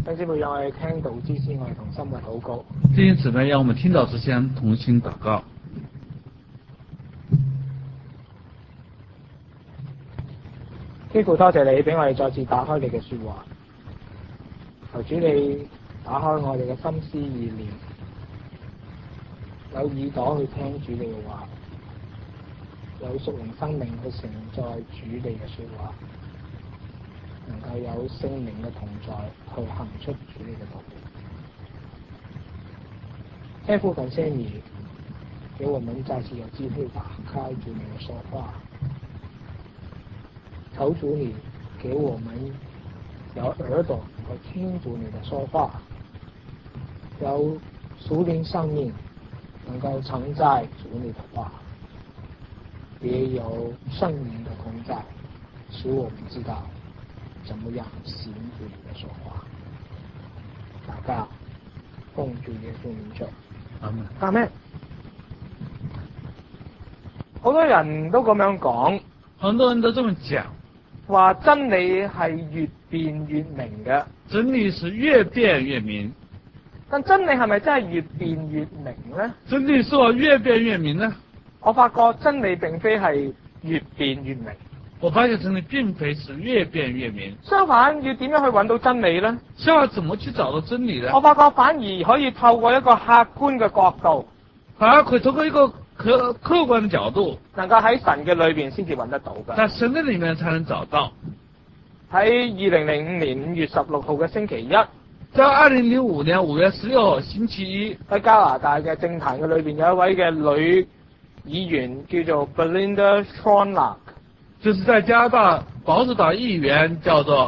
弟兄姊妹，讓我哋聽道之前，我哋同心嘅禱告。 弟兄姊妹，讓我們聽道之前同心禱告。 天父，多謝你俾我哋再次打開你嘅說話，求主你打開我哋嘅心思意念，有耳朵去聽主你嘅話，有屬靈生命去承載主你嘅說話，能夠有聖靈嘅同在去行出主你嘅道路。天父感謝你，給我們再次有機會打開主你嘅說話。求主你給我們有耳朵去聽主你的說話，有屬靈生命能夠承載主你的話，也有聖靈的同在，使我們知道怎麼樣行主你的說話。禱告奉主耶穌名求，阿們。好多人都咁樣講， 很多人都這麼講。 話真理係越辯越明嘅， 真理是越辯越明。 但真理係咪真係越辯越明呢？ 真理是否越辯越明呢？ 我發覺真理並非係越辯越明。 我發現真理並非是越辯越明。 相反，要點樣去揾到真理呢？ 相反，怎麼去找到真理呢？ 我發覺反而可以透過一個客觀嘅角度， 反而可以透過一個客觀的角度， 能夠喺神嘅裏邊先至揾得到嘅。 在神嘅裏面才能找到。 喺2005年5月16號嘅星期一， 在2005年5月16號星期一， 喺加拿大嘅政壇嘅裏邊有一位嘅女議員叫做 Belinda Stronach， 就是在加拿大保守黨議員叫做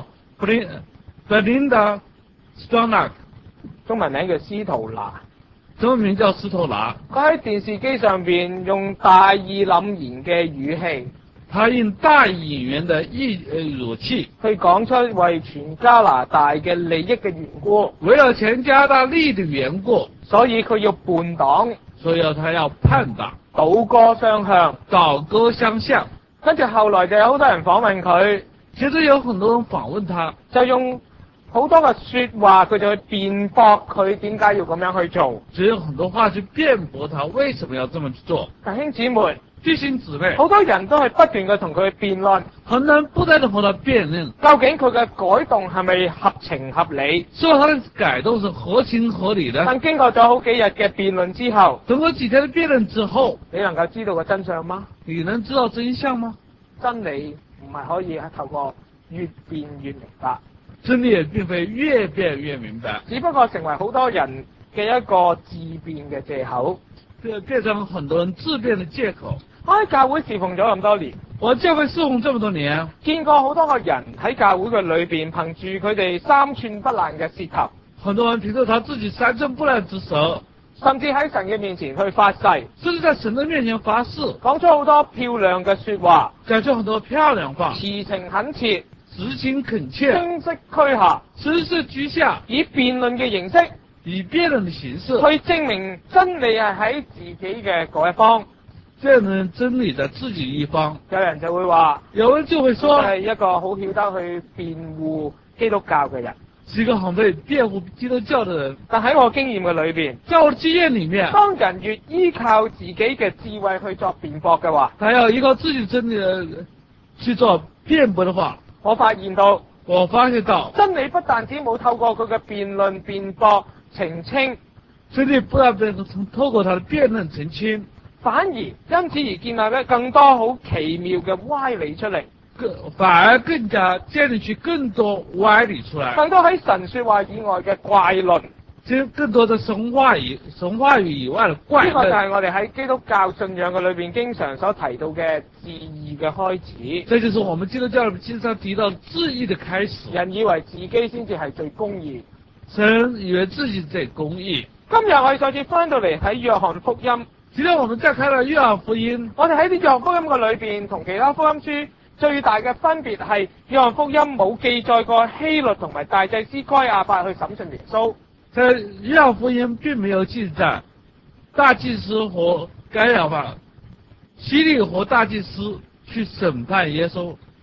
Belinda Stronach， 中文名叫司徒娜。 中文名叫司徒娜。 佢喺電視機上邊用大義凜然嘅語氣， 他用大義凜然的語氣去講出為全加拿大嘅利益嘅緣故， 為了全加拿大利益的緣故， 所以佢要叛黨， 所以他要叛黨， 倒戈相向， 倒戈相向。 跟住後來就有好多人訪問佢， 其實有很多人訪問他， 就用好多嘅說話，佢就去辯駁佢點解要咁樣去做， 只有很多話去辯駁他為什麼要這麼去做。 弟兄姊妹， 弟兄姊妹， 好多人都係不斷嘅同佢辯論， 很多人不斷地和他辯論， 究竟佢嘅改動係咪合情合理？ 所以他的改動是合情合理的。 但經過咗好幾日嘅辯論之後， 經過幾天的辯論之後， 你能夠知道個真相嗎？ 你能知道真相嗎？ 真理唔係可以透過越辯越明白， 真理也並非越辯越明白， 只不過成為好多人嘅一個自辯嘅借口， 變成很多人自辯的借口。 我喺教會侍奉咗咁多年， 我教會侍奉這麼多年， 見過好多個人喺教會嘅裏邊，憑住佢哋三寸不爛嘅舌頭， 很多人憑着他自己三寸不爛之舌， 甚至喺神嘅面前去發誓， 甚至在神的面前發誓， 講出好多漂亮嘅說話， 講出很多漂亮話， 詞情懇切， 實情懇切， 聲色俱下， 聲色俱下， 以辯論嘅形式， 以辯論的形式去證明真理係喺自己嘅嗰一方， 證明真理在自己一方。 有人就會話， 有人就會說， 係一個好曉得去辯護基督教嘅人， 是一個很會辯護基督教的人。 但喺我經驗嘅裏邊， 在我的經驗裏面， 當人越依靠自己嘅智慧去作辯駁嘅話， 他要依靠自己真理去做辯駁的話，我發現到真理不但止冇透過佢嘅辯論辯駁澄清， 真理不但透過他的辯論澄清， 反而因此而建立咗更多好奇妙嘅歪理出嚟， 反而更加建立起更多歪理出來， 更多喺神說話以外嘅怪論， 其實更多的神話語以外的怪論。 呢個就係我哋喺基督教信仰嘅裏邊經常所提到嘅自義嘅開始。 這就是我們基督教裏面經常提到自義的開始。 人以為自己先至係最公義， 神以為自己最公義。 今日我哋再次翻到嚟睇約翰福音。 今天我們再看到約翰福音， 我哋喺啲約翰福音嘅裏邊，同其他福音書最大嘅分別係約翰福音冇記載過希律同埋大祭司該亞法去審訊耶穌。 在約翰福音並沒有記載大祭司和該亞法、希律和大祭司去審判耶穌。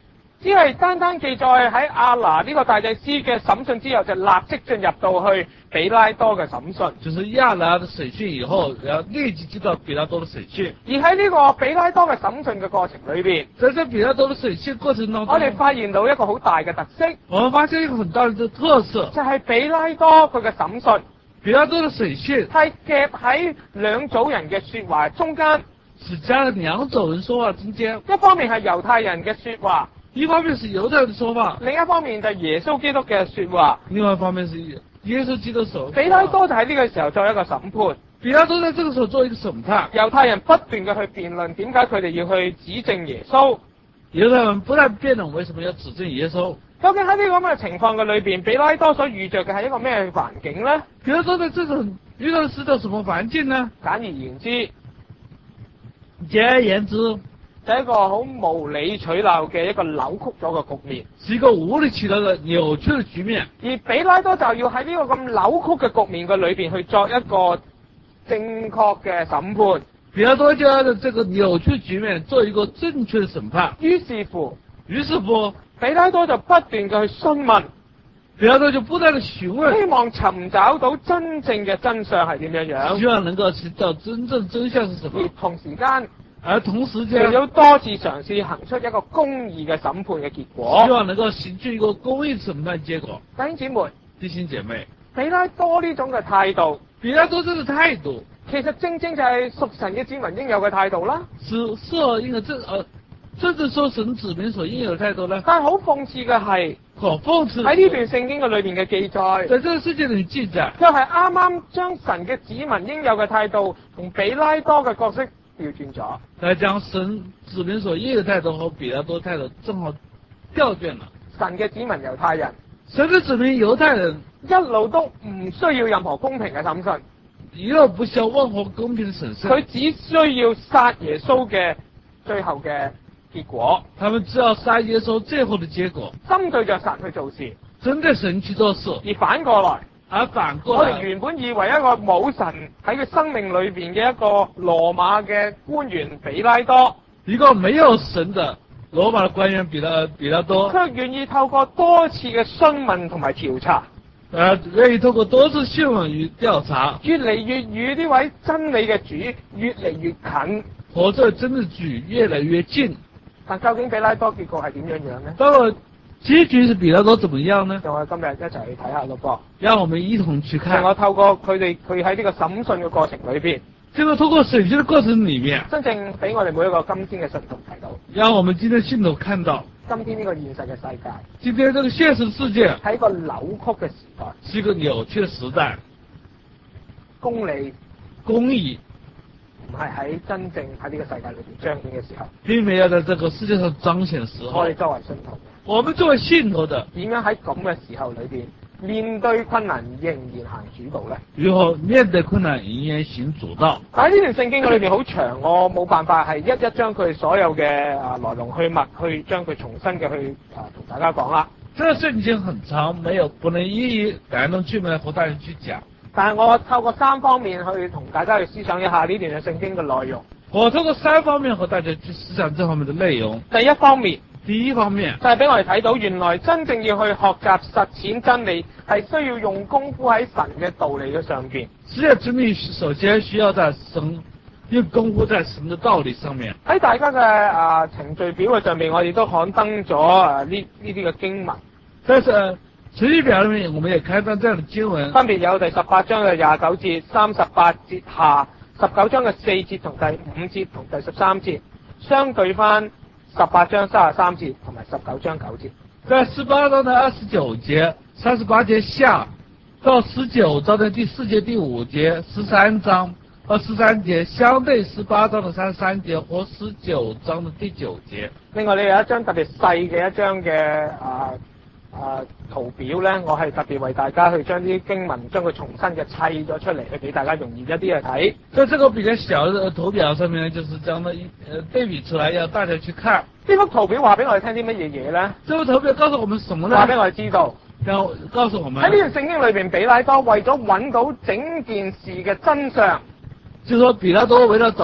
只係單單記載喺亞拿呢個大祭司嘅審訊之後，就立即進入到去比拉多嘅審訊。 就是亞拿的審訊以後，然後立即進到比拉多的審訊。 而喺呢個比拉多嘅審訊嘅過程裏邊， 在這比拉多的審訊過程當中， 我哋發現到一個好大嘅特色， 我們發現一個很大的特色， 就係比拉多佢嘅審訊比拉多的審訊係夾喺兩組人嘅說話中間， 是加了兩組人說話中間， 一方面係猶太人嘅說話， 一方面是猶太人的說話， 另一方面就係耶穌基督嘅說話。 另外一方面是耶穌基督的說話。 比拉多就喺呢個時候作一個審判， 比拉多在這個時候做一個審判， 猶太人不斷嘅去辯論點解佢哋要去指證耶穌。 猶太人不但辯論為什麼要指證耶穌， 究竟喺呢個咁嘅情況嘅裏邊，比拉多所遇着嘅係一個咩環境呢？ 比拉多在這種遇到的是個什麼環境呢？ 簡而言之， 簡而言之， 就係一個好無理取鬧嘅一個扭曲咗嘅局面， 是一個無理取鬧嘅扭曲嘅局面。 而比拉多就要喺呢個咁扭曲嘅局面嘅裏邊去作一個正確嘅審判。 比拉多就要在這個扭曲局面做一個正確的審判。 於是乎， 比拉多就不斷嘅去詢問， 比拉多就不斷的詢問， 希望尋找到真正嘅真相係點樣樣， 希望能夠尋找真正真相是什麼。 而同時間， 亦都多次嘗試行出一個公義嘅審判嘅結果， 希望能夠行出一個公義審判結果。 弟兄姐妹， 比拉多呢種嘅態度， 比拉多這個態度， 其實正正就係屬神嘅子民應有嘅態度啦。 是應該正說神子民所應有嘅態度呢？ 但係好諷刺嘅係，喺呢段聖經嘅裏邊嘅記載， 在這個世界裏記載， 佢係啱啱將神嘅子民應有嘅態度同比拉多嘅角色調轉咗， 來將神子民所應有嘅態度和比拉多態度正好調轉了。 神嘅子民猶太人， 神嘅子民猶太人一路都唔需要任何公平嘅審訊， 一路不需要任何公平嘅審訊， 佢只需要殺耶穌嘅最後嘅結果， 他們只要殺耶穌最後的結果， 針對着神去做事， 針對神去做事， 而反過來，我哋原本以為一個冇神喺佢生命裏邊嘅一個羅馬嘅官員比拉多， 一個沒有神的羅馬的官員比拉多， 卻願意透過多次嘅詢問同埋調查， 願意透過多次詢問與調查， 越嚟越與呢位真理嘅主越嚟越近， 和這真理主越嚟越近。 但究竟比拉多結果係點樣樣呢？ 到了結局是比拉多怎麼樣呢？ 讓我哋今日一齊去睇下咯噃。 讓我們一同去看。 我透過佢喺呢個審訊嘅過程裏邊， 這個透過審訊嘅過程裏面， 真正俾我哋每一個今天嘅信徒睇到。 讓我們今天信徒看到， 今天呢個現實嘅世界， 今天這個現實世界係一個扭曲嘅時代， 是一個扭曲嘅時代。 公義唔係喺真正喺呢個世界裏邊彰顯嘅時候， 並沒有在這個世界上彰顯嘅時候。 我哋作為信徒， 我們作為信徒的， 點樣喺咁嘅時候裏邊面對困難仍然行主導咧？ 如何面對困難仍然行主導？ 喺呢段聖經裏邊好長，我冇辦法係一一將佢所有嘅來龍去脈去將佢重新嘅去同大家講啦。 這個聖經很長，不能一一來龍去脈和大家去講。 但係我透過3方面去同大家去思想一下呢段嘅聖經嘅內容。 我透過3方面和大家去思想這方面的內容。 第一方面就係俾我哋睇到，原來真正要去學習實踐真理，係需要用功夫喺神嘅道理嘅上邊。 實踐真理首先需要在用功夫在神嘅道理上面。 喺大家嘅程序表嘅上面，我哋都刊登咗呢啲嘅經文。 但是程序表裏面，我們也刊登這樣的經文， 分別有第18章嘅29節、38節下、19章嘅4節同第5節同第13節，相對翻18章33節同埋19章9節。 在18章的29節、38節下到19章的第4節、第5節、13章和13節，相對18章的33節和19章的第9節。 另外，你有一張特別細嘅一張嘅圖表咧，我係特別為大家去將啲經文將佢重新嘅砌咗出嚟，去俾大家容易一啲去睇。 在這個比較小的圖表上面，就是將它對比出來，要大家去看。 呢幅圖表話俾我哋聽啲乜嘢嘢咧？ 這幅圖表告訴我們什麼呢？ 話俾我哋知道， 要告訴我們喺呢段聖經裏邊，比拉多為咗揾到整件事嘅真相， 就是說比拉多為了找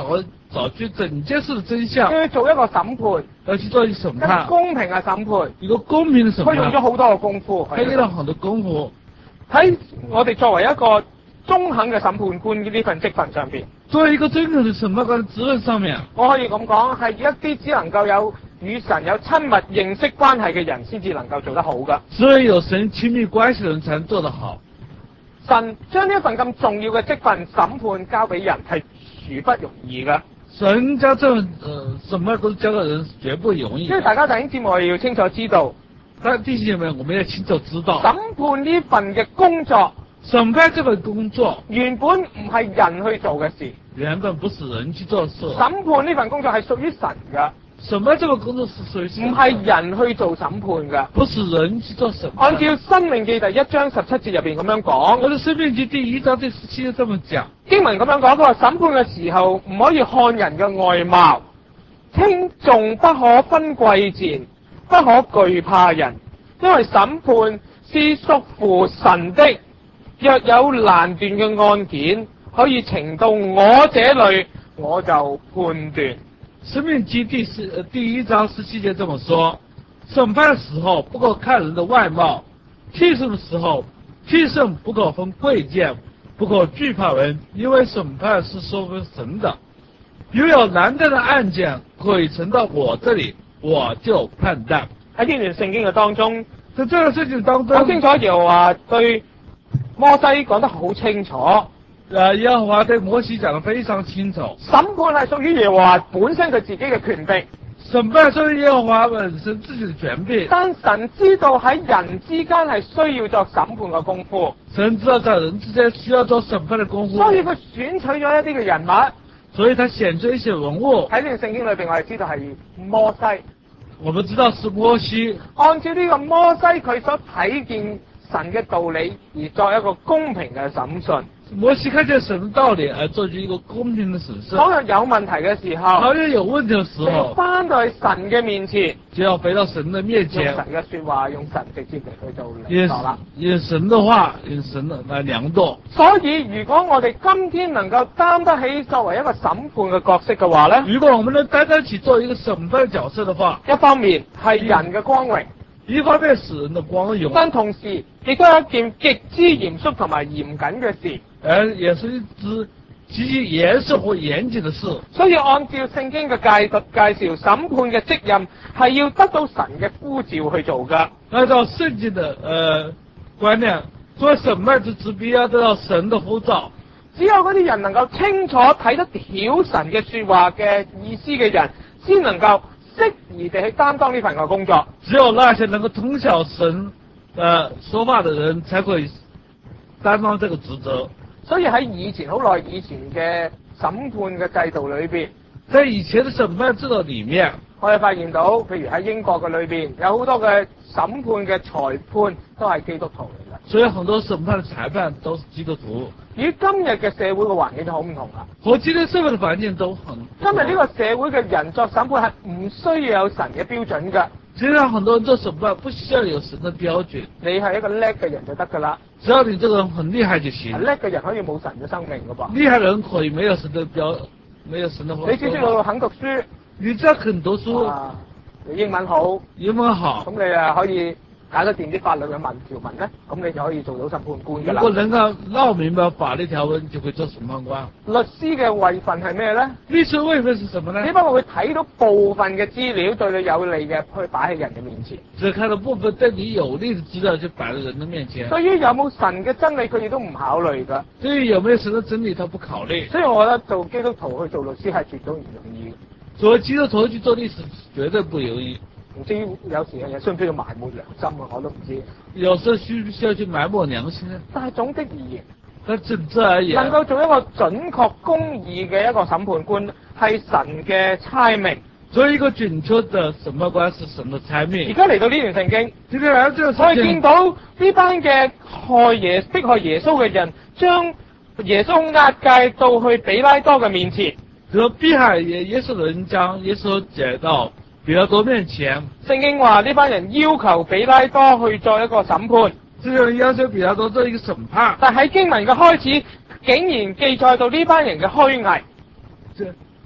找出整件事的真相， 要做一個審判， 要去做一個審一個判， 公平嘅審判。 一個公平的審佢用咗判， 好多嘅功夫， 他用了很多功夫。 喺我哋作為一個中肯嘅審判官呢份職份上邊， 作為一個真正的審判官的職任上面， 我可以咁講，係一啲只能夠有與神有親密認識關係嘅人先至能夠做得好噶。 只有有神親密關係的人才能做得好。 神將呢一份咁重要嘅職份審判交俾人係殊不容易噶。 神將這份審判都交給人絕不容易。 所以大家弟兄姊妹要清楚知道， 但弟兄姐妹，我們要清楚知道， 審判呢份嘅工作審判這份工作原本唔係人去做嘅事， 原本不是人去做的事。 審判呢份工作係屬於神噶。 審判這個工作是屬於神的， 唔係人去做審判噶。 不是人去做審判。 按照《申命記》第1章17節入邊咁樣講， 我哋《申命記》第1章第17節這麼講， 經文咁樣講，佢話審判嘅時候唔可以看人嘅外貌，輕重不可分貴賤，不可懼怕人，因為審判是屬乎神的。若有難斷嘅案件，可以呈到我這裏，我就判斷。 申命記第1章17節這麼說：審判的時候不可看人的外貌，聽審的時候聽審不可分貴賤，不可懼怕人，因為審判是屬乎神的。如有難斷的案件可以呈到我這裏，我就判斷。 喺呢段聖經嘅當中， 在這個聖經當中， 好清楚耶和華對摩西講得好清楚。 耶和華對摩西講得非常清楚， 審判係屬於耶和華本身佢自己嘅權柄， 審判屬於耶和華本身自己的權柄。 但神知道喺人之間係需要作審判嘅功夫， 神知道在人之間需要做審判的功夫， 所以佢選取咗一啲嘅人物。 所以他選出一些人物。 喺呢段聖經裏邊，我哋知道係摩西。 我們知道是摩西， 按照呢個摩西佢所睇見神嘅道理而作一個公平嘅審訊。 摩西看見神的道理而做出一個公平的審訊。 當有問題嘅時候， 當有問題的時候， 翻到去神嘅面前， 就要回到神的面前， 用神嘅說話，用神直接嚟去做量度啦。 用神的話，用神的來量度。 所以，如果我哋今天能夠擔得起作為一個審判嘅角色嘅話咧， 如果我們能擔得起做一個審判角色的話， 一方面係人嘅光榮， 一方面是人的光榮， 但同時亦都係一件極之嚴肅同埋嚴謹嘅事。 也是一支極其嚴肅和嚴謹的事。 所以按照聖經嘅介紹，審判嘅職任係要得到神嘅呼召去做噶。 按照聖經的觀念，做審判之職必要得到神的呼召。 只有嗰啲人能夠清楚睇得曉神嘅說話嘅意思嘅人，先能夠適宜地去擔當呢份嘅工作。 只有那些能夠通曉神說話的人，才可以擔當這個職責。 所以喺以前好耐以前嘅審判嘅制度裏邊， 在以前的審判制度裏面， 我哋發現到，譬如喺英國嘅裏邊，有好多嘅審判嘅裁判都係基督徒嚟嘅。 所以很多審判的裁判都是基督徒。 與今日嘅社會嘅環境就好唔同啦。 和今天社會嘅環境都很。 今日呢個社會嘅人作審判係唔需要有神嘅標準㗎。 現在很多人做審判不需要有神的標準， 你係一個叻嘅人就得㗎啦。 只要你這個人很厲害就行。 叻嘅人可以冇神嘅生命㗎噃。 厲害人可以沒有神的話。 你只需要肯讀書， 你只要肯讀書， 你英文好，咁你啊可以搞得掂啲法律嘅條文咧，咁你就可以做到審判官㗎啦。 如果能夠鬧明白法律條文，就可以做審判官。 律師嘅位份係咩咧？ 律師位份是什麼呢？ 只不過會睇到部分嘅資料對你有利嘅，去擺喺人嘅面前。 只看到部分對你有利嘅資料，就擺喺人嘅面前。 對於有冇神嘅真理，佢亦都唔考慮㗎。 對於有沒有神嘅真理，他不考慮。 所以我覺得做基督徒去做律師係絕對唔容易。 作為基督徒去做律師，絕對不容易。 唔知有時嘅嘢需唔需要埋沒良心啊？我都唔知。 有時候需唔需要去埋沒良心呢？ 但係總的而言， 總之而言， 能夠做一個準確公義嘅一個審判官，係神嘅差命。 做一個準確的審判官是神的差命。 而家嚟到呢段聖經， 今天嚟到這個聖經， 我哋見到呢班嘅迫害耶穌嘅人，將耶穌押解到去比拉多嘅面前。 就迫害耶穌的人將耶穌解到比拉多面前。 聖經話呢班人要求比拉多去做一個審判， 這個人要求比拉多做一個審判。 但喺經文嘅開始，竟然記載到呢班人嘅虛偽。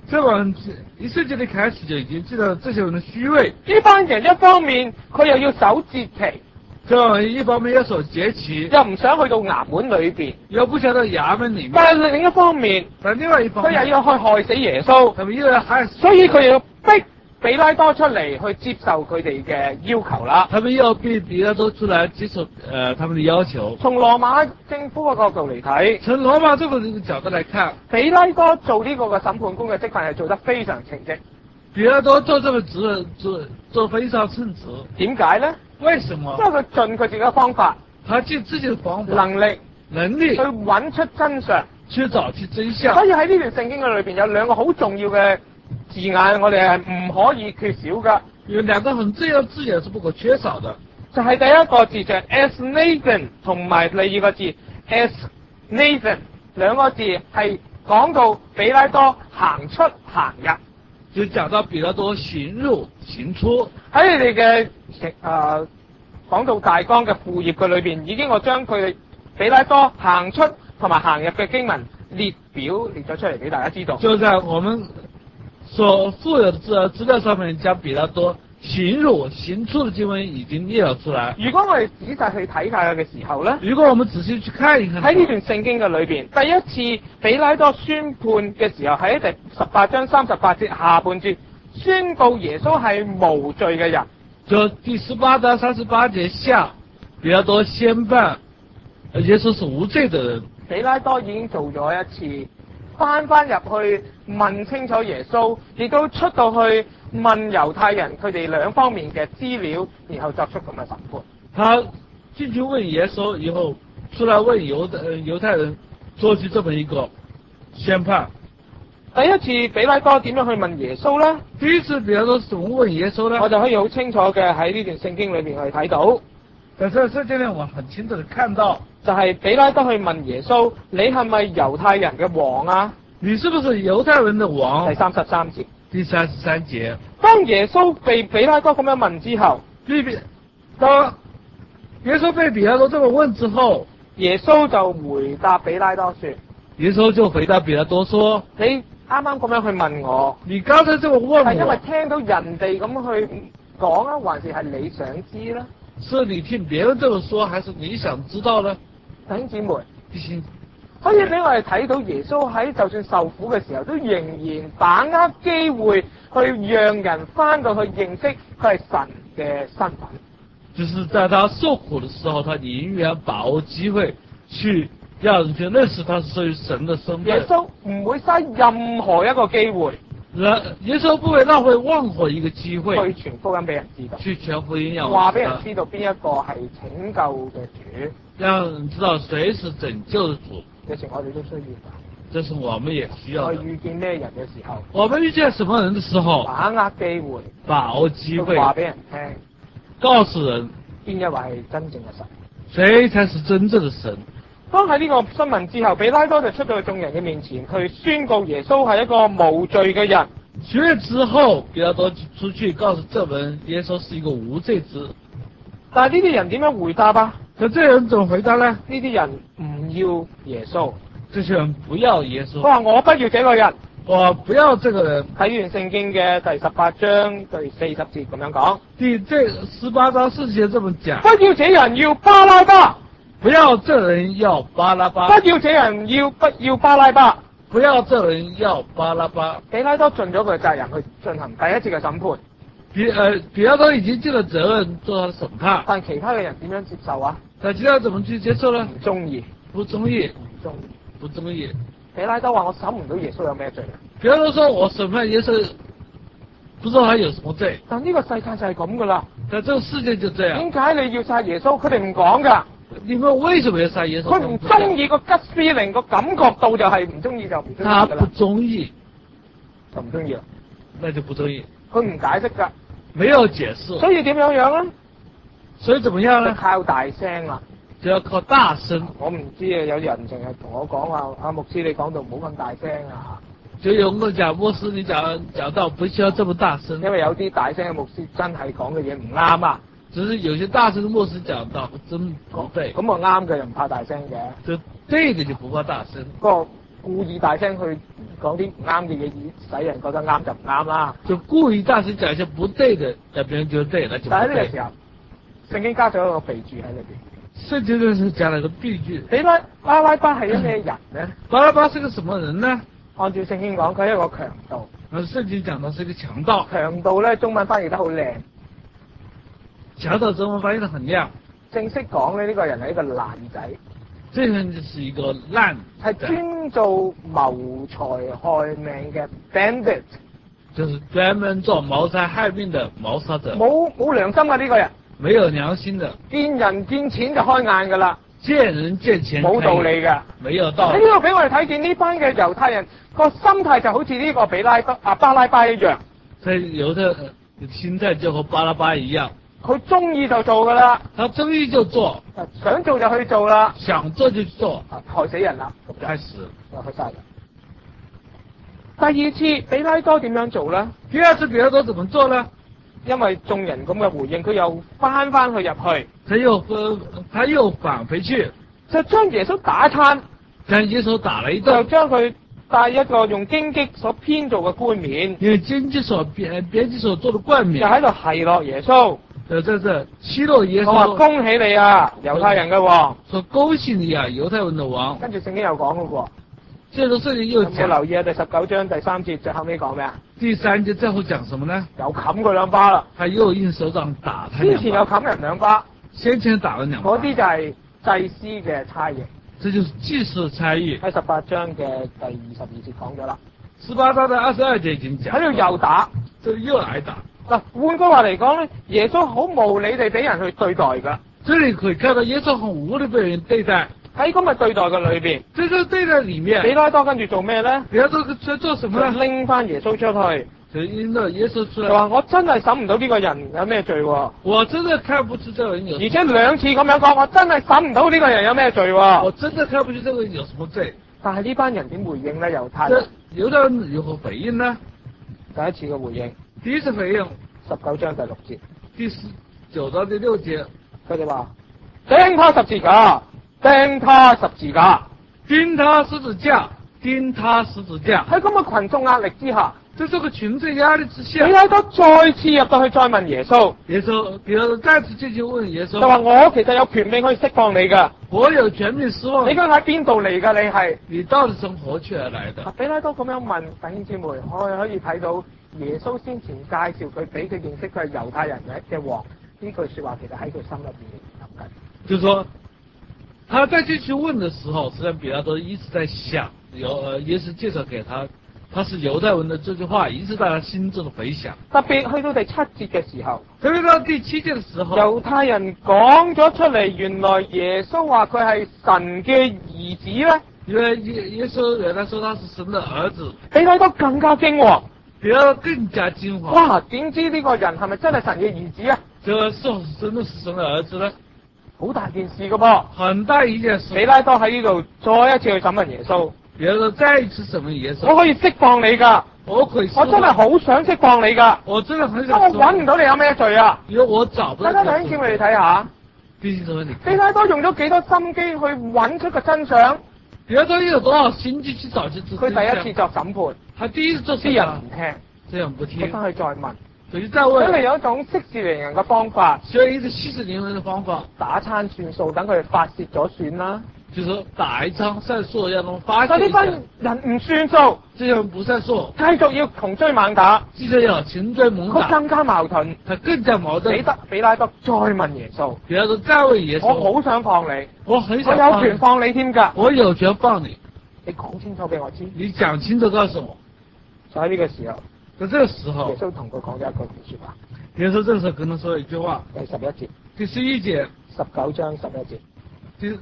这往一世紀的開始就已經知道這些人的虛偽。 呢班人一方面佢又要守節期， 就一方面要守節期， 又唔想去到衙門裏邊， 又不想到衙門裡面。 但係另一方面， 但另外一方面， 佢又要去害死耶穌， 他們又要害死， 所以佢又要逼比拉多出嚟去接受佢哋嘅要求啦。 他們要逼比拉多出來接受他們的要求。 從羅馬政府嘅角度嚟睇， 從羅馬政府的角度來看， 比拉多做呢個嘅審判官嘅職份係做得非常稱職。 比拉多做這個職做非常稱職。 點解呢？ 為什麼？ 因為佢盡佢自己嘅方法， 他盡自己的方法能力去揾出真相， 去找出真相。 所以喺呢段聖經嘅裏邊有兩個好重要嘅字眼，我哋係唔可以缺少噶。 有兩個很重要的字眼是不可缺少的， 就係第一個字就係 as Nathan， 同埋第二個字 as Nathan， 兩個字係講到比拉多行出行入。 就講到比拉多行入行出。 喺你哋嘅講到大綱嘅副頁嘅裏邊，已經我將佢哋比拉多行出同埋行入嘅經文列咗出嚟俾大家知道。 就在我們所附有的資料上面，將比拉多行入行出的經文已經列了出來。 如果我哋仔細去睇下嘅時候咧， 如果我們仔細去看一看， 喺呢段聖經嘅裏邊，第一次比拉多宣判嘅時候，喺第18章38節下半節宣告耶穌係無罪嘅人。 就第18到38節下，比拉多宣判耶穌是無罪的人。 比拉多已經做咗一次，翻入去問清楚耶穌，亦都出到去問猶太人佢哋兩方面嘅資料，然後作出咁嘅審判。 他進去問耶穌以後，出來問猶太人，做出這麼一個宣判。 第一次比拉多點樣去問耶穌呢？ 第一次比拉多怎麼問耶穌呢？ 我就可以好清楚嘅喺呢段聖經裏邊去睇到。 在這聖經裏，我很清楚地看到， 就係比拉多去問耶穌：你係咪猶太人嘅王啊？ 你是不是猶太人的王？ 第33節。 第33節。 當耶穌被比拉多咁樣問之後， 當耶穌被比拉多這麼問之後， 耶穌就回答比拉多說： 耶穌就回答比拉多說： 你啱啱咁樣去問我， 你剛才這麼問我， 係因為聽到人哋咁去講啊，還是係你想知咧？ 是你聽別人這麼說，還是你想知道呢？ 弟兄姊妹，所以俾我哋睇到耶穌喺就算受苦嘅時候，都仍然把握機會去讓人翻到去認識佢係神嘅身份。 就是在他受苦的時候，他寧願把握機會去讓人去認識他是屬於神的身份。 耶穌唔會嘥任何一個機會， 耶穌不會浪費任何一個機會去傳福音俾人知道， 去傳福音， 話俾人知道邊一個係拯救嘅主， 讓人知道誰是拯救的主。 有時我哋都需要， 這是我們也需要的。 我遇見咩人嘅時候， 我們遇見什麼人的時候， 把握機會， 把握機會， 話俾人聽， 告訴人邊一位係真正嘅神， 誰才是真正的神。 當喺呢個新聞之後，比拉多就出到眾人嘅面前，佢宣告耶穌係一個無罪嘅人。 學了之後，比拉多出去告訴眾人，耶穌是一個無罪之人。 但係呢啲人點樣回答啊？ 咁這人怎麼回答呢？ 呢啲人唔要耶穌， 這些人不要耶穌。 佢話我不要這個人， 我不要這個人。 睇完聖經嘅第18章第40節咁樣講。 這18章40節這麼講。 不要這人，要巴拉巴。 不要這人，要巴拉巴。 不要這人，不要巴拉巴。 不要這人，要巴拉巴。 比拉多盡咗佢嘅責任去進行第一次嘅審判。 比拉多已經盡了責任做他的審判。 但其他嘅人點樣接受啊？ 但其他人怎麼去接受呢？ 唔中意， 不中意， 唔中意， 不中意。 比拉多話：我審唔到耶穌有咩罪啊？ 比拉多說：我審判耶穌，不知道他有什麼罪。 但呢個世界就係咁噶啦。 但這個世界就這樣。 點解你要殺耶穌？佢哋唔講噶。 你們為什麼要殺耶穌？ 佢唔中意個 gut feeling 個感覺到就係唔中意就唔中意噶啦。 他不中意， 就唔中意啦。 那就不中意。 佢唔解釋噶。 沒有解釋。 所以點樣咧？ 所以怎麼樣呢？ 靠大聲啦。 就要靠大聲。 我唔知啊，有啲人淨係同我講話，阿牧師你講到唔好咁大聲啊。 就有人講牧師你講到不需要這麼大聲。 因為有啲大聲嘅牧師真係講嘅嘢唔啱啊。 只是有些大聲的牧師講到真不對。 咁我啱嘅又唔怕大聲嘅。 就對的就不怕大聲。 不過故意大聲去講啲唔啱嘅嘢，使人覺得啱就唔啱啦。 就故意大聲講一些不對的，讓別人覺得對，那就不對。 但喺呢個時候，聖經加咗一個備註喺裏邊。 聖經呢是加了一個備註。 巴拉巴係一咩人呢？ 巴拉巴是個什麼人呢？ 按照聖經講，佢係一個強盜。 聖經講到是一個強盜。 強盜咧，中文翻譯得好靚。 強盜中文翻譯得很靚。 正式講咧，呢個人係一個爛仔。 這個人就是一個爛， 係專做謀財害命嘅 bandit， 就是專門做謀財害命的謀殺者。 冇良心嘅呢個人， 沒有良心的， 見人見錢就開眼噶啦， 見人見錢冇道理嘅， 沒有道理。 喺呢度俾我哋睇見呢班嘅猶太人個心態就好似呢個巴拉巴一樣。 在猶太心態就和巴拉巴一樣。 佢中意就做噶啦， 他中意就做， 想做就去做啦， 想做就做， 害死人啦， 開始去殺人。第二次比拉多點樣做咧？ 第二次比拉多怎麼做呢？ 因為眾人咁嘅回應，佢又翻去入去， 他又返回去， 就將耶穌打餐， 將耶穌打了一頓， 就將佢戴一個用荊棘所編造嘅冠冕， 用荊棘所編輯所做的冠冕， 就喺度奚落耶穌。 就在這奚落耶穌。 我話恭喜你啊，猶太人嘅王。 說恭喜你啊，猶太人的王。 跟住聖經又講嘅喎。 這個聖經又講。有冇留意啊？第19章第3節最後尾講咩啊？ 第3節最後講什麼呢？ 又冚佢兩巴啦。 他又用手掌打他兩巴。 之前又冚人兩巴。 先前打了兩巴。 嗰啲就係祭司嘅差役。 這就是祭司的差役。 喺18章嘅第22節講咗啦。 18章的22節已經講。 喺度又打。 就又來打。 嗱，換句話嚟講咧，耶穌好無理地俾人去對待噶。 這裏可以看到耶穌很無理被人對待。 喺咁嘅對待嘅裏邊， 這個對待裏面， 比拉多跟住做咩咧？ 比拉多在做什麼呢？ 拎翻耶穌出去， 就拎到耶穌出來。 就話我真係審唔到呢個人有咩罪喎。 我真的看不出這個人有。 而且兩次咁樣講，我真係審唔到呢個人有咩罪喎。 我真的看不出這個人有什麼罪。 但係呢班人點回應咧？猶太人如何回應呢？ 第一次嘅回應， 第一次回應 19章第6節， 第19章第6節， 佢哋話釘他十字架，釘他十字架， 釘他十字架，釘他十字架。 喺咁嘅群眾壓力之下， 在這個群眾壓力之下， 比拉多再次入到去再問耶穌， 比拉多再次進去問耶穌， 就話我其實有權柄可以釋放你噶， 我有權柄釋放你。 你究竟喺邊度嚟噶？ 你到底從何處而來的？ 比拉多咁樣問弟兄姊妹，我哋可以睇到耶穌先前介紹佢俾佢認識佢係猶太人嘅王，呢句說話其實喺佢心入邊諗緊。 就是說，他在進去問的時候，實際上比拉多一直在想，耶穌介紹給他是猶太人的這句話，一直在他心中的回想。 特別去到第7節嘅時候， 特別到第7節的時候， 猶太人講咗出嚟，原來耶穌話佢係神嘅兒子咧。 因為耶穌原來說他是神的兒子， 比拉多更加驚惶， 比拉多更加驚惶。 哇！點知呢個人係咪真係神嘅兒子啊？ 這個是真的是神的兒子呢？ 好大件事噶噃， 很大一件事。 比拉多喺呢度再一次去審問耶穌。 比拉多再一次審問耶穌， 我可以釋放你噶， 我真係好想釋放你噶， 我真的很想。 我揾唔到你有咩罪啊？ 因為我找不到。 大家弟兄姊妹嚟睇下，比拉多用咗幾多心機去揾出個真相？ 比拉多有多少心機去找出真相？ 佢第一次作審判， 他第一次作審判， 啲人唔聽， 這人不聽， 佢翻去再問， 佢再問， 所以有一種息事寧人嘅方法， 所以一個息事寧人嘅方法， 打餐算數，等佢哋發泄咗算啦。 就是打一場算數，讓他們發泄。 但呢班人唔算數， 這人不算數， 繼續要窮追猛打， 繼續要窮追猛打， 佢更加矛盾， 他更加矛盾。 比拉多再問耶穌， 比拉多再問耶穌， 我好想放你， 我很想， 我有權放你添㗎， 我有權放你， 你講清楚俾我知， 你講清楚告訴我。 就喺呢個時候， 在這個時候， 耶穌同佢講咗一句説話。 耶穌這時候跟他說一句話， 第11節， 第11節 ，19章11節， 第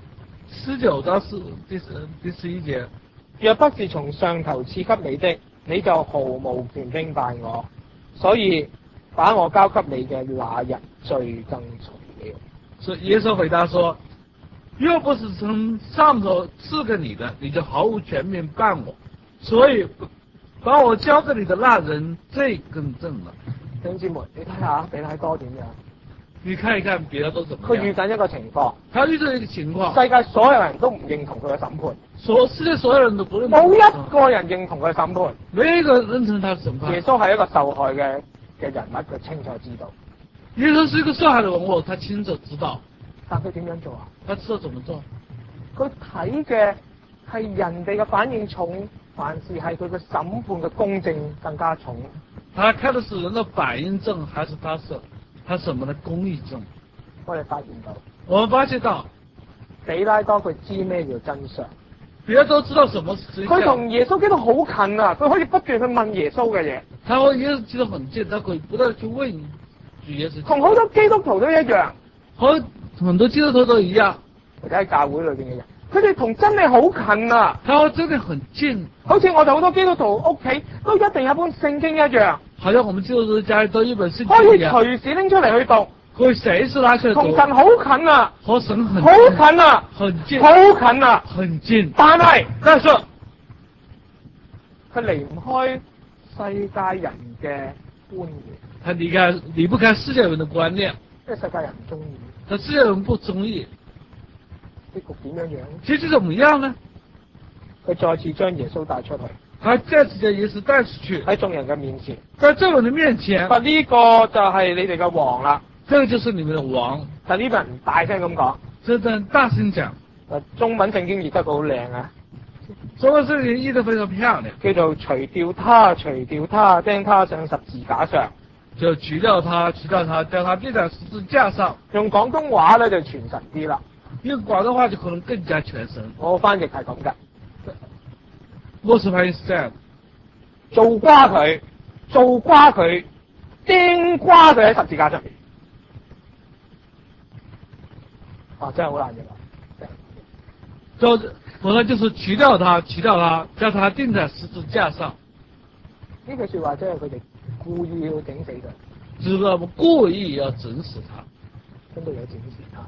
19章第11節， 若不是從上頭賜給你的，你就毫無權柄辦我，所以把我交給你嘅那人罪更重了。 所以耶穌回答說，若不是從上頭賜給你的，你就毫無權柄辦我，所以把我交給你的那人罪更重了。 弟兄姊妹，你睇下比拉多點樣？ 你看一看別人都怎麼樣？ 佢遇緊一個情況， 他遇到一個情況， 世界所有人都唔認同佢嘅審判， 世界所有人都不認同， 冇一個人認同佢嘅審判。 沒有一個人認同他審判。 耶穌係一個受害嘅人物，佢清楚知道。 耶穌是一個受害的人物，他清楚知道。 但佢點樣做啊？ 他知道怎麼做？ 佢睇嘅係人哋嘅反應重，還是係佢嘅審判嘅公正更加重？ 他看的是人的反應正，還是他什麼的公義正？ 我哋發現到， 我們發現到， 彼拉多佢知咩叫真相？ 別人都知道什麼是真相。 佢同耶穌基督好近啊！佢可以不斷去問耶穌嘅嘢。 他和耶穌基督很近，他可以不斷去問耶穌。 同好多基督徒都一樣， 和很多基督徒都一樣， 或者喺教會裏邊嘅人，佢哋同真理好近啊！ 他和真理很近， 好似我哋好多基督徒屋企都一定有一本聖經一樣， 好像我們基督徒家裏都一本聖經可以一樣， 隨時拎出嚟去讀。 可以隨時拿出來讀。 同神好近啊！ 和神很好近啊！ 很近， 好近啊！ 很近。 但係佢離唔開世界人嘅觀念。 他離不開世界人的觀念。 因為世界人唔中意。 他世界人不中意。 結局點樣樣？ 結局怎麼樣呢？ 佢再次將耶穌帶出去。 他再次將耶穌帶出去， 喺眾人嘅面前。 在眾人的面前。 話呢個就係你哋嘅王啦。 這個就是你們的王。 但呢個人大聲咁講。 這人大聲講。 中文聖經譯得好靚啊！ 中文聖經譯得非常漂亮。 叫做除掉他，釘他上十字架上。 就除掉他，將他釘在十字架上。 用廣東話咧就傳神啲啦。 用廣東話就可能更加傳神。 我翻譯係咁㗎。 我是翻譯是這樣。 做瓜佢，釘瓜佢喺十字架上面。啊，真係好難嘅。可能就是除掉他，將他釘在十字架上。呢句說話真係佢哋故意要整死佢。 知道故意要整死他。 真係有整死他。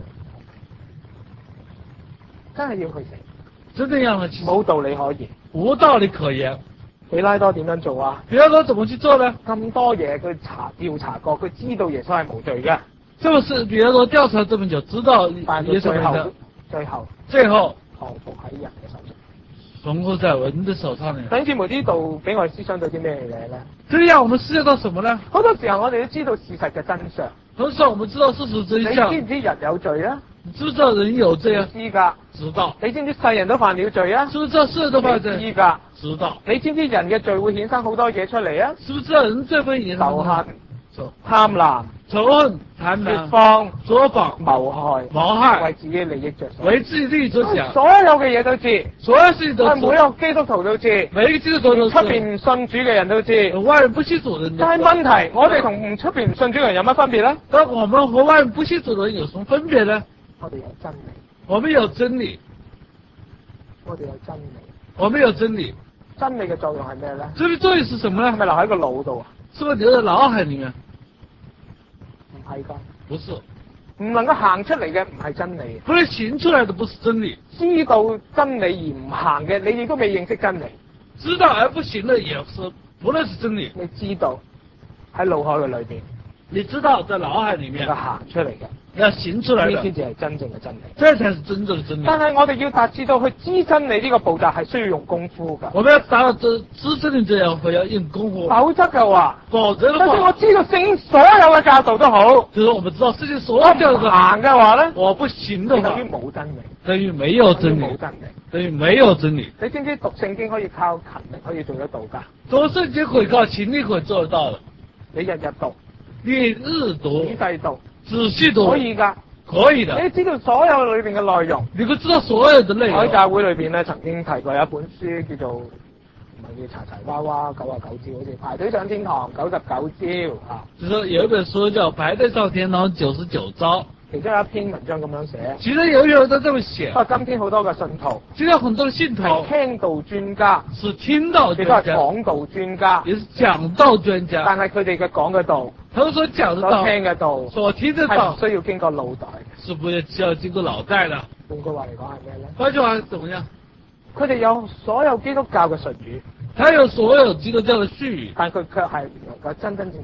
真係要去死。 真的讓他去死。 冇道理可言。 無道理可言。 彼拉多點樣做啊？ 彼拉多怎麼去做呢？ 咁多嘢佢調查過，佢知道耶穌係無罪嘅。 這麼是彼拉多調查這麼久，知道耶穌沒罪。最後降服喺人嘅手上。 降服在人的手上呢？ 弟兄姊妹，呢度俾我哋思想到啲咩嘢咧？ 這讓我們思想到什麼呢？ 好多時候我哋都知道事實嘅真相。 好多時候我們知道事實真相。 你知唔知人有罪啊？ 你知唔知道人有罪啊？ 知㗎。 知道。 你知唔知世人都犯了罪啊？ 知唔知道世人都犯罪？ 知㗎。 知道。 你知唔知人嘅罪會衍生好多嘢出嚟啊？ 知唔知道人罪會衍生仇恨、貪婪、 仇恨、貪婪、 說謊、謀害，為自己利益着想， 為自己利益着想， 所有嘅嘢都知， 所有事情都知， 每一個基督徒都知， 每一個基督徒都知， 出邊唔信主嘅人都知， 外人不信主嘅人都知。 但係問題，我哋同出邊唔信主嘅人有乜分別咧？ 但我們和外人不信主嘅人有什麼分別呢？ 我哋有真理， 我們有真理， 我哋有真理， 我們有真理。 真理嘅作用係咩咧？ 真理作用是什麼呢？ 係咪留喺個腦度啊？ 是不是留在腦海裏面？ 唔係㗎， 不是。 唔能夠行出嚟嘅唔係真理， 不能行出來的不是真理。 知道真理而唔行嘅，你亦都未認識真理。 知道而不行的也是不能是真理。 你知道喺腦海嘅裏邊， 你知道在腦海裏面要行出嚟嘅， 要行出來的， 呢先至係真正嘅真理。 這才是真正的真理。 但係我哋要達至到去知真理呢個步驟係需要用功夫㗎。 我們要達到知真理這樣會要用功夫。 否則嘅話， 否則的話， 就算我知道聖經所有嘅教導都好， 就是我們知道聖經所有教導行嘅話咧， 我不行的話， 等於冇真理， 等於沒有真理，等於沒有真理。 你知唔知讀聖經可以靠勤力可以做得到㗎？ 讀聖經可以靠勤力可以做得到的。 你日日讀， 你日讀， 仔細讀， 仔細讀， 可以㗎， 可以的。 你知道所有裏邊嘅內容， 你會知道所有的內容。 喺教會裏邊咧，曾經提過有一本書叫做唔係叫柴柴娃娃99招，好似排隊上天堂99招啊。 就是有一本書叫排隊上天堂99招。 其中有一篇文章咁樣寫， 其實有人都這麼寫。 今天好多嘅信徒， 今天很多的信徒聽道專家， 是聽道專家， 亦都係講道專家， 也是講道專家。 但係佢哋嘅講嘅道， 他們所講的道， 所聽嘅道， 所聽的道， 係需要經過腦袋， 是不需要經過腦袋的。 換句話嚟講係咩咧？ 換句話怎麼樣？ 佢哋有所有基督教嘅術語， 他有所有基督教嘅術語， 但佢卻係唔能夠真真正正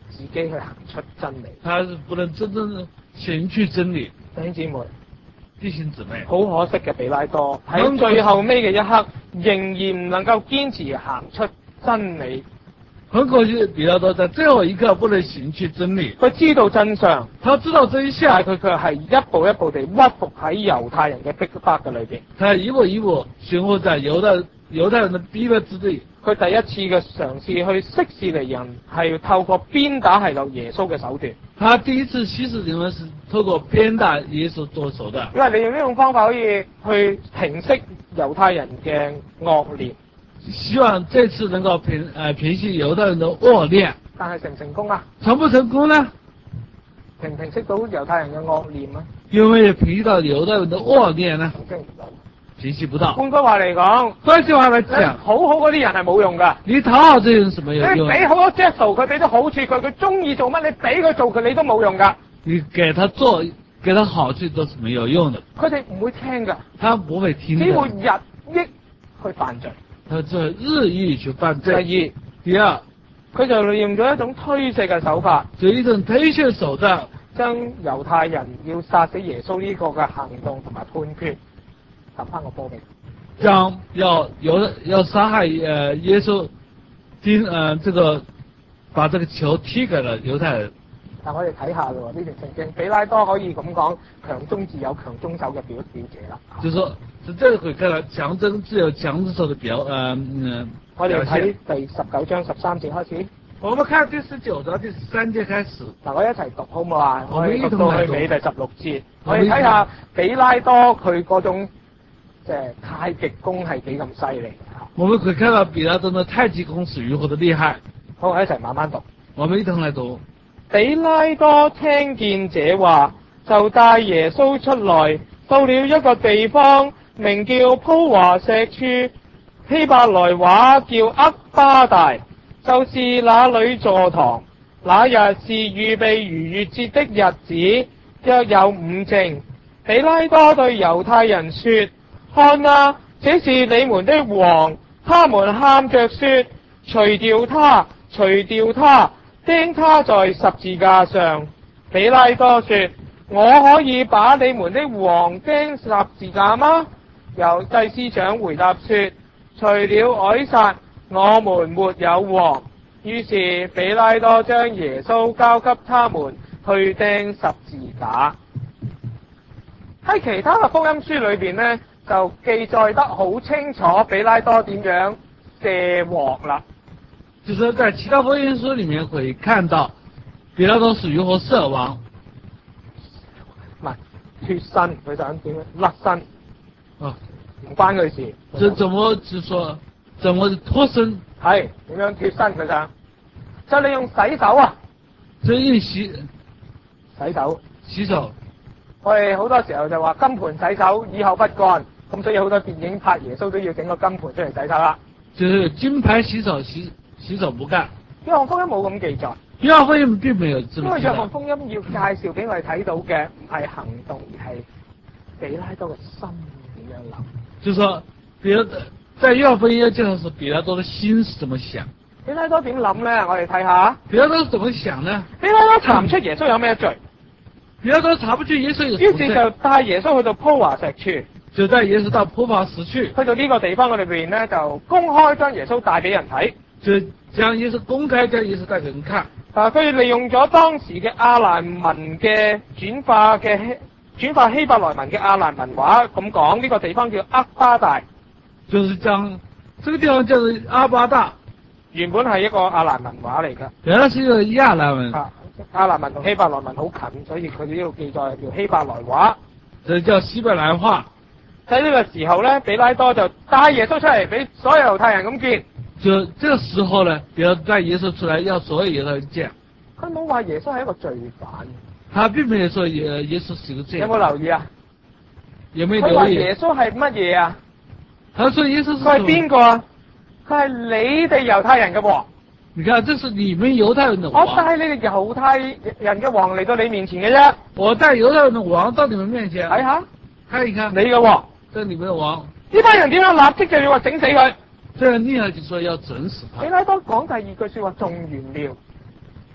自己去行出真理。 他是不能真正的行去真理。 弟兄姊妹， 弟兄姊妹， 好可惜嘅比拉多喺最後尾嘅一刻，仍然唔能夠堅持行出真理。 很可惜，比拉多在最後一刻不能行去真理。 佢知道真相， 他知道真相， 但係佢卻係一步一步地屈服喺猶太人嘅逼迫嘅裏邊。 他一步一步循活在猶太人的逼迫之地。 佢第一次嘅嘗試去息事寧人，係透過鞭打係由耶穌嘅手段。 他第一次息事寧人是透過鞭打耶穌做手段。 因為你用呢種方法可以去平息猶太人嘅惡念。 希望這次能夠平息猶太人的惡念。 但係成唔成功啊？ 成不成功呢？ 平唔平息到猶太人嘅惡念啊？ 有沒有平息到猶太人的惡念呢？ 平息唔到。 平息不到。 換句話嚟講， 換句話嚟講， 討好嗰啲人係冇用㗎。 你討好這些人是沒有用。 你俾好多 gesture，佢俾啲好處佢中意做乜，你俾佢做佢，你都冇用㗎。 你給他做，給他好處都是沒有用的。 佢哋唔會聽㗎。 他不會聽的。 只會日益去犯罪。 他就日益去犯罪。 第二，佢就利用咗一種推卸嘅手法， 就一種推卸手段， 將猶太人要殺死耶穌呢個嘅行動同埋判決揼翻個波俾。 將要殺害耶穌，這個把這個球踢給了猶太人。 但我哋睇下咯，呢段聖經，比拉多可以咁講，強中自有強中手嘅表姐啦。 就是說，這個可以看到強中自有強之手嘅我哋睇第19章13節開始。 我們看第19章第13節開始。 嗱，我一齊讀好唔好啊？ 我哋讀到去尾第16節。我哋睇下比拉多佢嗰種即係太極功係幾咁犀利。 我們可以看到比拉多的太極功是如何的厲害。 好，我一齊慢慢讀。 我們一同來讀。 比拉多聽見這話，就帶耶穌出來，到了一個地方，名叫鋪華石處，希伯來話叫厄巴大，就是那裏坐堂。那日是預備逾越節的日子，約有午正。比拉多對猶太人說：看啊，這是你們的王！他們喊着說：除掉他，除掉他！釘他在十字架上。比拉多說：我可以把你們的王釘十字架嗎？由祭司長回答說：除了凱撒，我們沒有王。於是比拉多將耶穌交給他們去釘十字架。喺其他嘅福音書裏邊呢，就記載得好清楚比拉多點樣卸鑊啦。 就是在其他福音書裏面可以看到，比拉多是如何射王。 唔係脫身，佢想點樣甩身？ 哦， 唔關佢事。 這怎麼就說怎麼脫身？ 係點樣脫身？佢想就你用洗手啊！ 就用洗手。 洗手。 我哋好多時候就話金盆洗手，以後不幹。咁所以好多電影拍耶穌都要整個金盆出嚟洗手啦。就是金牌洗手，洗手不幹。 約翰福音冇咁記載。 約翰福音並沒有這麼記載。因為約翰福音要介紹俾我哋睇到嘅唔係行動，而係比拉多嘅心點樣諗。 就是說，在約翰福音要介紹是比拉多的心是怎麼想。 比拉多點諗咧？我哋睇下。 比拉多怎麼想呢？ 比拉多查唔出耶穌有咩罪。 比拉多查不出耶穌有什麼罪。 於是就帶耶穌去到鋪華石處。 就帶耶穌到鋪華石處。去到呢個地方嘅裏邊咧，就公開將耶穌帶俾人睇。 就將耶穌公開將耶穌帶給人看。 佢利用咗當時嘅亞蘭文嘅轉化希伯來文嘅亞蘭文話咁講，呢個地方叫厄巴大。 就是將這個地方叫做阿巴大。 原本係一個亞蘭文話嚟㗎。 原來是一個亞蘭文。 亞蘭文同希伯來文好近，所以佢哋呢度記載係叫希伯來話。 就叫希伯來話。 喺呢個時候咧，比拉多就帶耶穌出嚟俾所有猶太人咁見。 就這個時候呢，比如帶耶穌出來，要所有猶太人見。 佢冇話耶穌係一個罪犯。 他並沒有說耶穌是個罪犯。 有冇留意啊？ 有沒有留意？ 佢話耶穌係乜嘢啊？ 他說耶穌是。 佢係邊個啊？佢係你哋猶太人嘅王。 你看，這是你們猶太人的王。 我帶你哋猶太人嘅王嚟到你面前嘅啫。 我帶猶太人的王到你們面前。 睇下， 看一看。 你嘅王。 這你們的王。 呢班人點樣立即就要話整死佢？ 這個立刻就說要整死他。 比拉多講第二句說話仲完妙。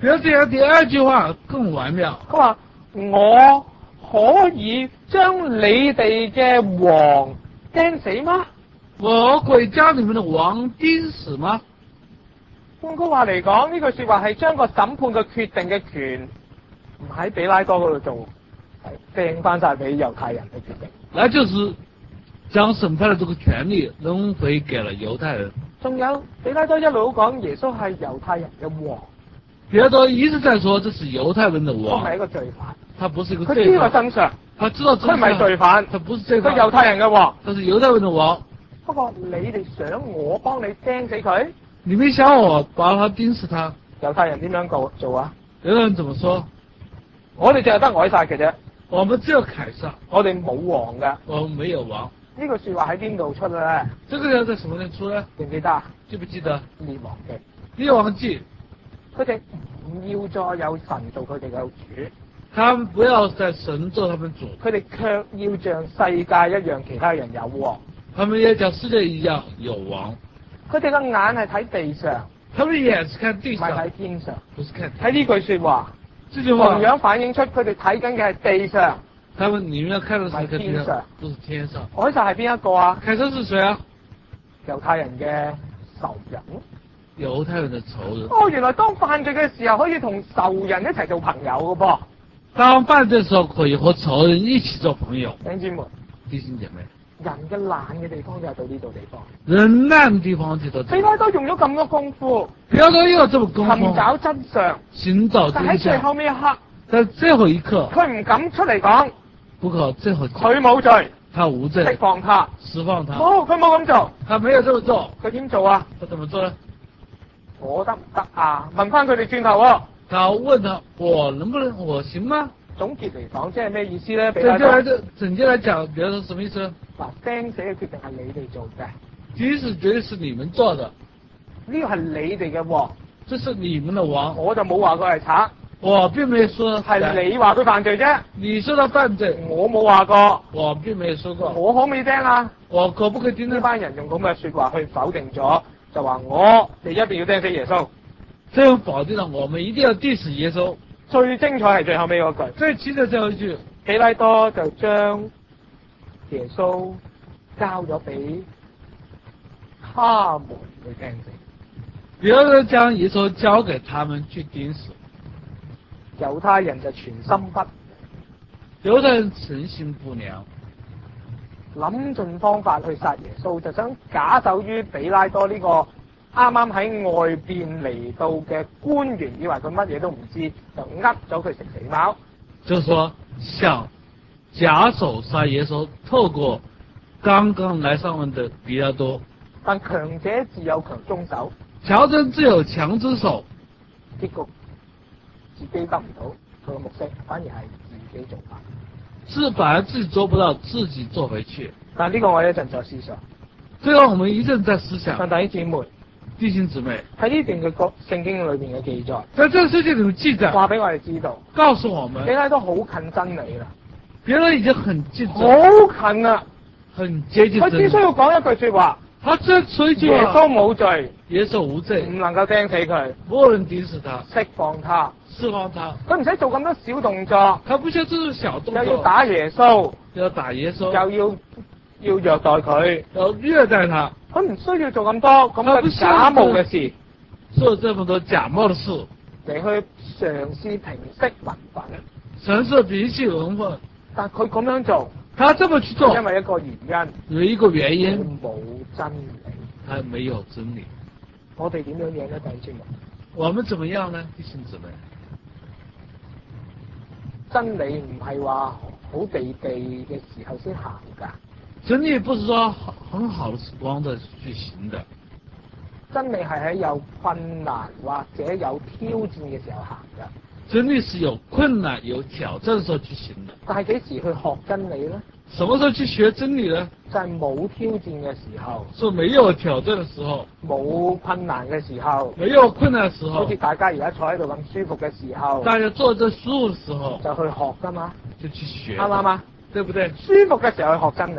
比如這樣第二句話更完妙， 佢話我可以將你哋嘅王釘死嗎？ 我可以將你們的王釘死嗎？ 換句話嚟講，呢句說話係將個審判嘅決定嘅權唔喺彼拉多嗰度做，係掟翻晒俾猶太人去決定。 那就是將審判的這個權利扔回給了猶太人。 仲有彼拉多一路講耶穌係猶太人嘅王， 彼拉多一直在說這是猶太人的都王， 係一個罪犯。 他不是一個佢知道罪犯， 真相， 他知道真佢唔係相， 罪犯， 他不是罪犯， 佢猶太人嘅王。 他是猶太人的王。 不過你哋想我幫你釘死佢？ 你們想我把他釘死他？ 猶太人點樣做啊？ 猶太人怎麼說？ 我哋淨係得凱撒嘅啫， 我們只有凱撒， 我哋冇王嘅。 我們沒有王。 呢句說話喺邊度出嘅咧？ 這個要在什麼地方出呢？ 記唔記得啊？ 記不記得？ 列王記。 列王記， 佢哋唔要再有神做佢哋嘅主， 他們不要再神做他們主， 佢哋卻要像世界一樣，其他人有王。 他們也像世界一樣有王。 佢哋嘅眼係睇地上， 他們眼是看地唔係上， 睇天上。 不是看天。 睇呢句說話， 這句話同樣反映出佢哋睇緊嘅係地上。 他們你們要看的是看地天上上，不是天上。 凱撒係邊一個啊？ 凱撒是誰啊？ 猶太人嘅仇人。 猶太人的仇人。 哦，原來當犯罪嘅時候可以同仇人一齊做朋友嘅噃。 當犯罪的時候可以和仇人一起做朋友。 弟兄姊妹， 弟兄姐妹， 人嘅懶嘅地方就係到呢度地方。 人爛的地方就到這裏。 彼拉多用咗咁多功夫， 不要說有這麼功夫， 尋找真相， 尋找但喺最真相， 後尾一刻， 在最後一刻， 佢唔敢出嚟講， 不可最後佢冇罪， 他無罪， 釋放他。 釋放他。 冇，佢冇咁做。 他沒有這麼做， 佢點做啊？ 他怎麼做呢？ 我得唔得啊？問翻佢哋轉頭喎。 他問他，我能不能，我行嗎？ 總結嚟講，即係咩意思咧？彼拉多整體來講，比如說什麼意思呢？ 嗱，釘死嘅決定係你哋做嘅， 第一是絕對是你們做的， 呢個係你哋嘅王， 這是你們的王， 我就冇話佢係賊， 我並沒有說係你話佢犯罪啫， 你說他犯罪， 我冇話過， 我並沒有說過， 我可唔可以釘啊？ 我可不可以釘呢？ 呢班人用咁嘅說話去否定咗，就話我哋一定要釘死耶穌。 這樣否定了我們一定要釘死耶穌。 最精彩係最後尾嗰句， 最奇的最後一句， 彼拉多就將耶穌交咗俾他們去釘死。 比如說將耶穌交給他們去釘死， 猶太人就全心不， 猶太人存心不良， 諗盡方法去殺耶穌，就想假手於彼拉多呢個啱啱喺外邊嚟到嘅官員，以為佢乜嘢都唔知，就呃咗佢食死貓。 就是說想假手殺耶穌，透過剛剛來上任的彼拉多， 但強者自有強中手， 強者自有強之手， 結局自己得唔到佢嘅目的，反而係自己做法。 反而自己做不到，自己做回去。 但呢個我一陣再思想。 最後我們一陣再思想。 但弟兄姊妹， 弟兄姊妹， 喺呢段嘅聖經裏邊嘅記載， 在這個聖經裏面記載， 話俾我哋知道， 告訴我們， 彼拉多好近真理啦， 別人已經很近， 好近啦， 很接近真理。 佢只需要講一句說話， 他只說一句耶話， 穌冇罪， 耶穌無罪， 唔能夠釘死佢， 不能釘死他， 釋放他， 釋放他。 佢唔使做咁多小動作， 他不需要這種小動作， 又要打耶穌， 要打耶穌， 又要虐待佢， 要虐待他， 佢唔需要做咁多咁嘅假冒嘅事， 做這麼多假冒的事嚟去嘗試平息民憤。 嘗試平息民憤， 但佢咁樣做， 他這麼去做， 因為一個原因， 有一個原因， 冇真理， 他沒有真理。 我哋點樣樣咧？弟兄姊妹， 我們怎麼樣呢？弟兄姊妹， 真理唔係話好地地嘅時候先行噶。 真理不是說很好的時光的去行的， 真理係喺有困難或者有挑戰嘅時候行噶。 真理是有困難有挑戰的時候去行的。 但係幾時去學真理咧？ 什麼時候去學真理呢？ 就係冇挑戰嘅時候， 是沒有挑戰的時候， 冇困難嘅時候， 沒有困難的時候， 好似大家而家坐喺度咁舒服嘅時候， 大家坐着舒服的時候就去學噶嘛， 就去學， 啱唔啱啊？ 對不對？ 舒服嘅時候去學真理，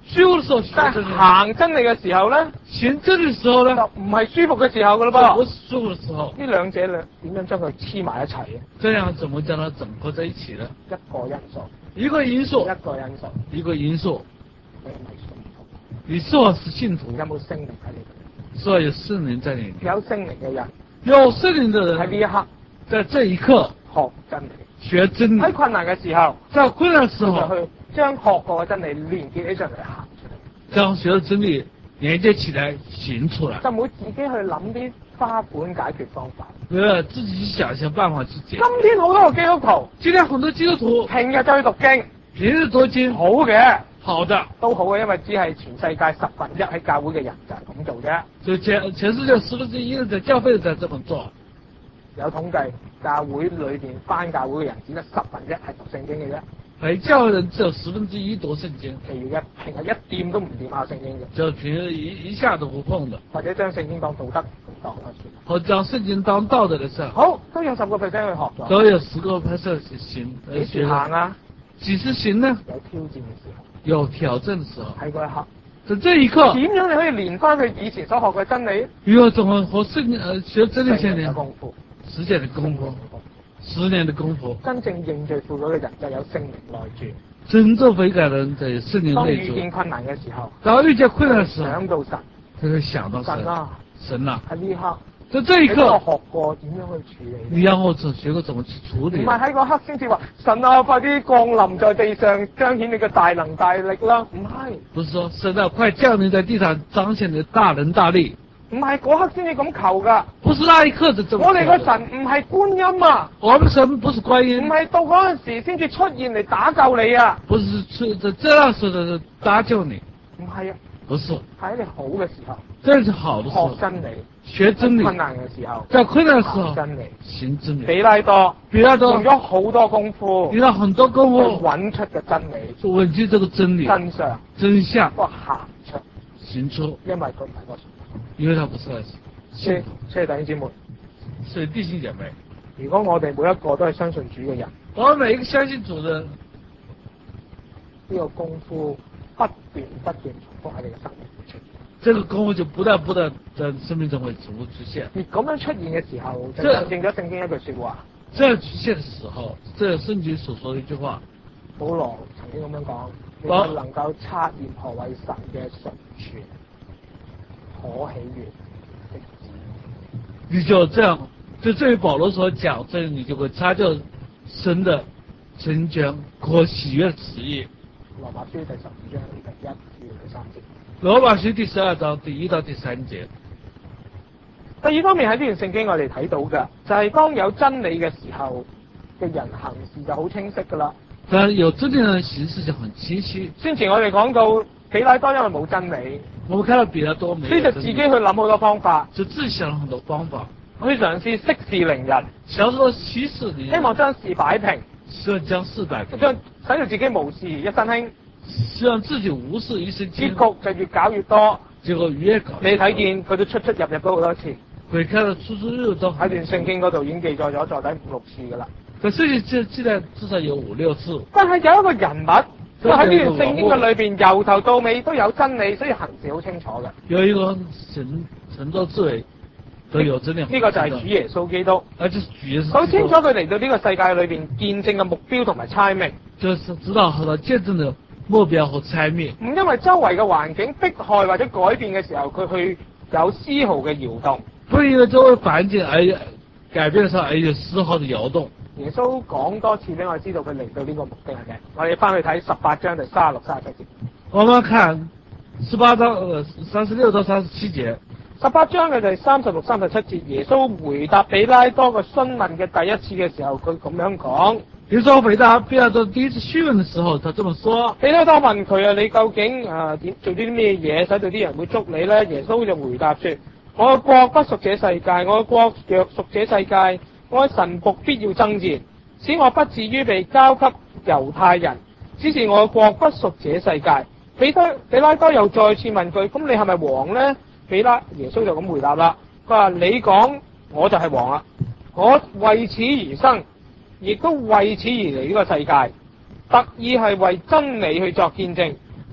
虚無的時候學但係真理， 行真理嘅時候咧， 行真理的時候呢， 就唔係舒服嘅時候噶就啦噃。 不是舒服的時候。 呢兩者點樣將佢黐埋一齊嘅？ 這樣怎麼將它整合在一起呢？ 一個因素， 一個因素， 一個因素， 一個因素。 你係咪信徒？ 你是否是信徒？ 有冇聖靈喺你度？ 是否有聖靈在裏面？ 有聖靈嘅人有聖靈的人喺呢一刻在這一刻學真理， 學真理喺，困難嘅時候， 在困難的時就候去將學過嘅真理連結起上嚟行出嚟， 將學的真理連接起來行出來， 就唔會自己去諗啲花本解決方法。 自己想辦法去解決。 今天好多個基督徒今天很多基督徒平日就去讀經， 平日讀經， 好嘅， 好的， 都好嘅，因為只係全世界1/10喺教會嘅人就係咁做啫。 就全世界1/10的教會在這麼做。 有統計，教會裏邊返教會嘅人只得1/10係讀聖經嘅啫， 喺教會人只有1/10讀聖經， 其餘嘅平日一掂都唔掂下聖經嘅， 就平日一下都不碰的， 或者將聖經當道德當啊算。 或將聖經當道德的事， 好，都有10%去學咗。 都有10%行， 幾時行啊？ 幾時行呢？ 有挑戰嘅時候， 有挑戰的時候， 喺嗰一刻。 在這一刻， 點樣你可以連翻佢以前所學嘅真理？ 如何怎麼和聖經學真理 10 前年年嘅功夫， 10年的功夫，10年的功夫， 真正認罪悔改嘅人就有聖靈內住。 真正悔改的人在聖靈當內遇見住。 困難嘅時候， 當遇見困難的時候， 想到神， 他會想到神神啊， 神啊， 喺呢一刻， 在這一你都有刻， 學過點樣去處理。 你讓我學過怎麼去處理唔。係喺嗰刻先至話神啊，快啲降臨在地上，彰顯你嘅大能大力啦！唔係， 不是說神啊，快降臨在地上，彰顯你的大能大力。 唔係嗰刻先至咁求噶。 不是那一刻就這麼。 我哋個神唔係觀音啊， 我們神不是觀唔音， 係到嗰陣時先至出現嚟打救你啊！ 不是這樣說的搭救你， 唔係啊， 不是， 喺你好嘅時候這是好的時候學，真理， 學真理， 困難嘅時候在困難的時候行真理。 行真理。 比拉多比拉多用咗好多功夫用了很多功去夫揾出嘅真理去穩定這個真理真相， 真相不過行出， 行出， 因為佢唔係個信徒。 因為他不是信徒。 所以弟兄姊妹， 所以弟兄姐妹， 如果我哋每一個都係相信主嘅人， 我們每一個相信主的人， 呢個功夫不斷重複喺你嘅生命中出現。 這個功夫就不斷在生命中會重複出現。 而咁樣出現嘅時候，就印證咗聖經一句説話。 這樣出現的時候，這聖經所說的一句話， 保羅曾經咁樣講：你就能夠察驗何為神嘅純全、可喜悅的旨意。 你就這樣，就正如保羅所講，這樣你就會察覺神的純全、可喜悅的旨意。 羅馬書第12章第1至第3節。 羅馬書第12章第1到第3節。 第二方面喺呢段聖經我哋睇到嘅，就係當有真理嘅時候嘅人行事就好清晰噶啦。 但有真理的人行事就很清晰。 先前我哋講到彼拉多因為冇真理， 我們看到彼拉多沒有真理， 所以就自己去諗好多方法， 就自己想了很多方法， 去嘗試息事寧人， 想說息事寧人， 希望將事擺平， 希望將事擺平， 將使到自己無事一身輕， 希望自己無事一身輕， 結局就越搞越多。 結果越搞你睇見佢都出入咗好多次， 會看到出入都喺段聖經嗰度已經記載咗坐底5、6次噶啦。 在聖經記載至少有5、6次。 但係有一個人物，佢喺呢段聖經嘅裏邊，由頭到尾都有真理，所以行事好清楚嘅。 有一個神到至尾都有真理。 呢個就係主耶穌基督。 就是主耶穌基督。 好清楚佢嚟到呢個世界裏邊見證嘅目標同埋差命。 就是知道和他見證的目標和差命。 唔因為周圍嘅環境迫害或者改變嘅時候，佢去有絲毫嘅搖動。 不因為周圍環境而改變的時候而有絲毫的搖動。 耶穌講多次俾我知道佢嚟到呢個目的係咩？我哋翻去睇18章第36、37節。 我們看18章36到37節。 18章嘅第36、37節，耶穌回答彼拉多個詢問嘅第一次嘅時候，佢咁樣講。 耶穌回答彼拉多第一次詢問嘅時候，他這麼說。 彼拉多問佢啊，你究竟點做啲咩嘢，使到啲人會捉你咧？耶穌就回答說：我嘅國不屬這世界，我嘅國若屬這世界，我嘅臣僕必要爭戰，使我不至於被交給猶太人。只是我嘅國不屬這世界。彼拉多又再次問佢：咁你係咪王咧？耶穌就咁回答啦。佢話：你講，我就係王啦。我為此而生，亦都為此而嚟呢個世界，特意係為真理去作見證。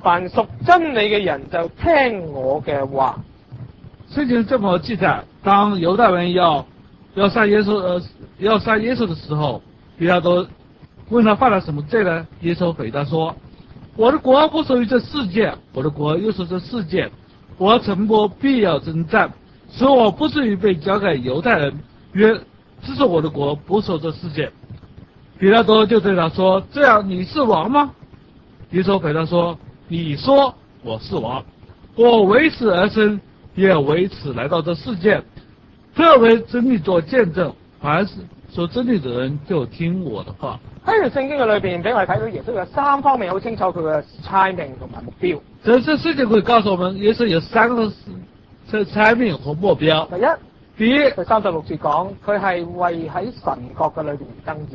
凡屬真理嘅人就聽我嘅話。 聖經這麼記載，當猶太人要殺耶穌的時候，比拉多問他犯了什麼罪呢？耶穌回答說：我的國不屬於這世界，我的國又屬這世界，我城邦必要征戰，所以我不至於被交給猶太人，約只是我的國不屬這世界。比拉多就對他說：這樣你是王嗎？耶穌回答說：你說我是王，我為此而生，也為此來到這世界，特為真理做見證，凡是說真理的人就聽我的話。 喺條聖經嘅裏邊，俾我哋睇到耶穌有三方面好清楚佢嘅差命同埋目標。 這聖經會告訴我們，耶穌有三個差命和目標。第一， 佢36節講，佢係為喺神國嘅裏邊而爭戰。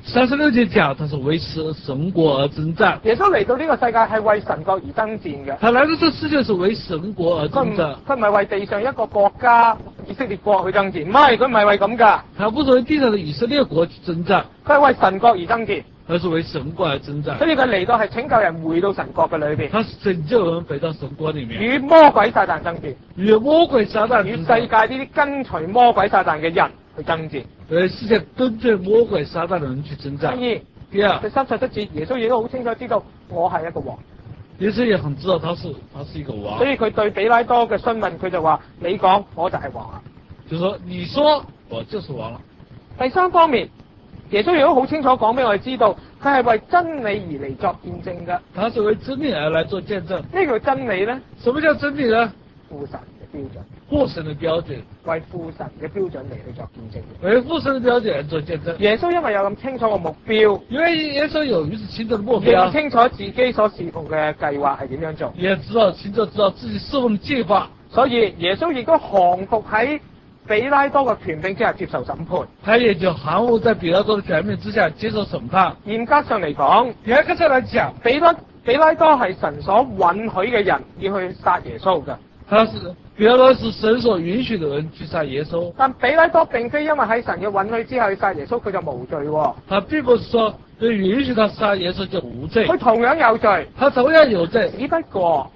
36節講，他是為神國而征戰。 耶穌嚟到呢個世界係為神國而爭戰嘅。 他來到這世界是為神國而征戰。 佢唔係為地上一個國家以色列國去爭戰，唔係，佢唔係為咁噶。 他不是為地上的以色列國去征戰， 佢係為神國而爭戰。 而是為神國而征戰。 所以佢嚟到係拯救人回到神國嘅裏邊。 他是拯救人回到神國裏面。 與魔鬼撒旦爭戰。 與魔鬼撒旦。 與世界呢啲跟隨魔鬼撒旦嘅人去爭戰。 與世界跟隨魔鬼撒旦嘅人去征戰。第二， 第37節，耶穌亦都好清楚知道我係一個王。 耶穌也很知道他是一個王。 所以佢對比拉多嘅詢問，佢就話：你講我就係王啦。 就說你說我就是王啦。 第三方面，耶穌亦都好清楚講俾我哋知道，佢係為真理而嚟作見證嘅。 他是為真理而來做見證。 咩叫真理咧？ 什麼叫真理呢？ 父神嘅標準。 父神嘅標準。 為父神嘅標準嚟去作見證。 為父神嘅標準嚟做見證。 耶穌因為有咁清楚嘅目標， 因為耶穌有如此清楚嘅目標， 認清楚自己所侍奉嘅計劃係點樣做， 也清楚知道自己侍奉嘅計劃， 所以耶穌亦都降服喺比拉多嘅權柄之下接受審判。 他也就降服在比拉多嘅權柄之下接受審判。 嚴格上嚟講，比拉多係神所允許嘅人要去殺耶穌嘅。 比拉多是神所允許的人去殺耶穌， 但比拉多並非因為喺神嘅允許之下去殺耶穌，佢就無罪。 他並不是說就允許他殺耶穌就無罪， 佢同樣有罪， 他同樣有罪， 只不過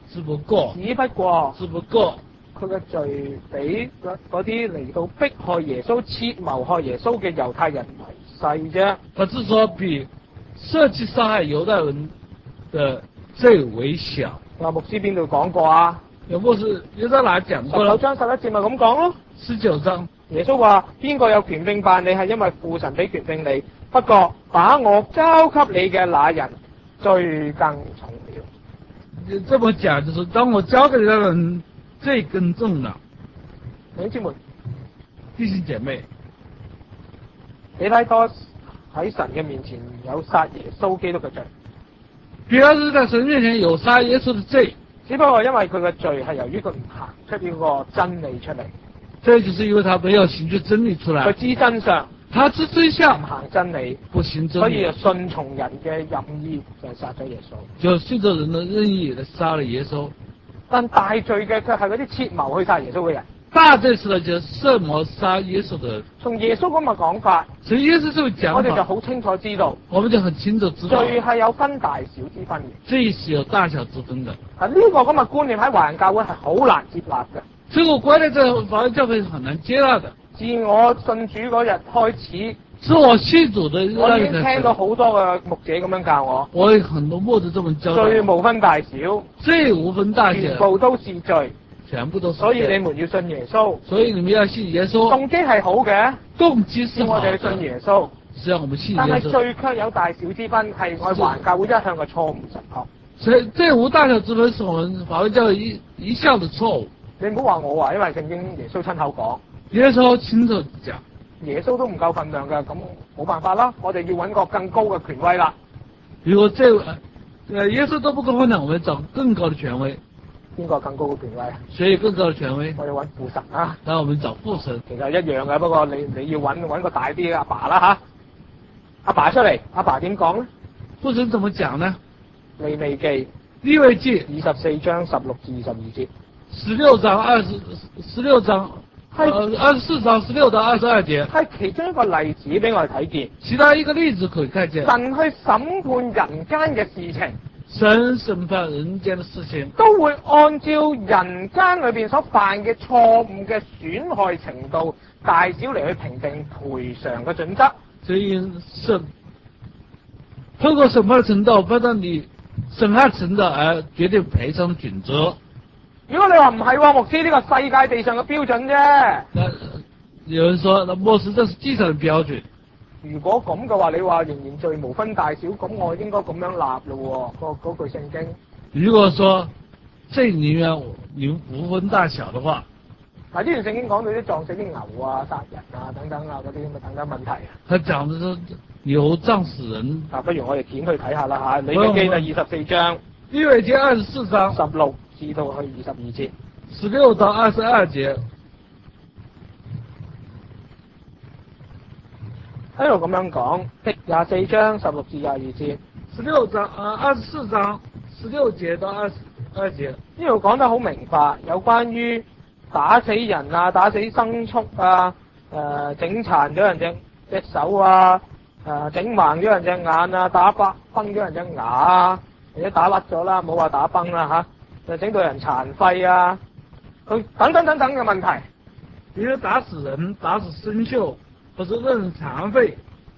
佢嘅罪比嗰啲嚟到迫害耶穌、設謀害耶穌嘅猶太人為細啫。 他只說比設計殺害猶太人的罪為小。 牧師邊度講過啊？ 有冇是有在哪講過啦？ 19章11節咪咁講咯。 19章耶穌話：邊個有權柄辦理，係因為父神俾權柄你。不過把我交給你嘅那人罪更重了。 這麼講就是當我交給你的人罪更重了。 弟兄姊妹、 弟兄姐妹， 比拉多喺神嘅面前有殺耶穌基督嘅罪。 比拉多在神面前有殺耶穌的罪。 只不過因為佢嘅罪係由於佢唔行出呢個真理出嚟， 這就是因為他沒有行出真理出來。 佢知真相， 他知真相， 唔行真理， 不行真理， 所以就順從人嘅任意就殺咗耶穌。 就順着人的任意嚟殺了耶穌。 但大罪嘅卻係嗰啲設謀去殺耶穌嘅人。 大罪是呢，就設謀殺耶穌的人。 從耶穌咁嘅講法， 從耶穌這個講法， 我哋就好清楚知道， 我們就很清楚知道， 罪係有分大小之分嘅。 罪是有大小之分的。 呢個咁嘅觀念喺華人教會係好難接納嘅。 這個觀念在華人教會是很難接納的。 自我信主嗰日開始， 自我信主的我已經聽到好多嘅牧者咁樣教我。 我有很多牧者這麼教導。 罪無分大小， 罪無分大小， 全部都是罪。 全部都是罪。 所以你們要信耶穌。 所以你們要信耶穌。 動機係好嘅， 動機是好的。 我哋信耶穌， 是讓我們信耶穌。 但係罪卻有大小之分，係我哋華人教會一向嘅錯誤神學。 所以罪無大小之分，是我們華人教會一向的錯誤。 你唔好話我話，因為聖經耶穌親口講。 耶穌親自講。 耶穌都唔夠分量嘅，咁冇辦法啦，我哋要揾個更高嘅權威啦。 如果耶穌都不夠分量，我們找更高的權威。 邊個更高嘅權威？ 誰有更高的權威？ 我要揾父神啊！ 那我們找父神。 其實一樣嘅，不過你要揾個大啲嘅阿爸啦吓。阿爸出嚟，阿爸點講咧？ 父神怎麼講呢？ 利未記24章16至22節。 24章16到22節。 係其中一個例子俾我哋睇見。 其他一個例子可以看見。 神去審判人間嘅事情。 神審判人間的事情， 都會按照人間裏邊所犯嘅錯誤嘅損害程度大小嚟去評定賠償嘅準則。 所以透過審判的程度，判斷你損害程度而決定賠償準則。 如果你話唔係喎，牧師呢個世界地上嘅標準啫。 那有人說，那牧師這是地上的標準。 如果咁嘅話，你話仍然罪無分大小，咁我應該咁樣立咯喎，嗰句聖經。 如果說這裡面你無分大小的話， 嗱，呢段聖經講到啲撞死啲牛啊、殺人啊等等啊嗰啲咁嘅等等問題啊。 他講的是牛撞死人。 不如我哋點去睇下啦嚇，利未記就24章。 利未記24章 16至到去22節。 16到22節。 喺度咁樣講，24章16至22節。 24章16節到22節。 呢度講得好明白，有關於打死人啊、打死牲畜啊、整殘咗人隻手啊、整盲咗人隻眼啊、打崩咗人隻牙啊，或者打甩咗啦，冇話打崩啦嚇，就整到人殘廢啊，佢等等嘅問題。 比如打死人、打死牲畜，或者讓人殘廢，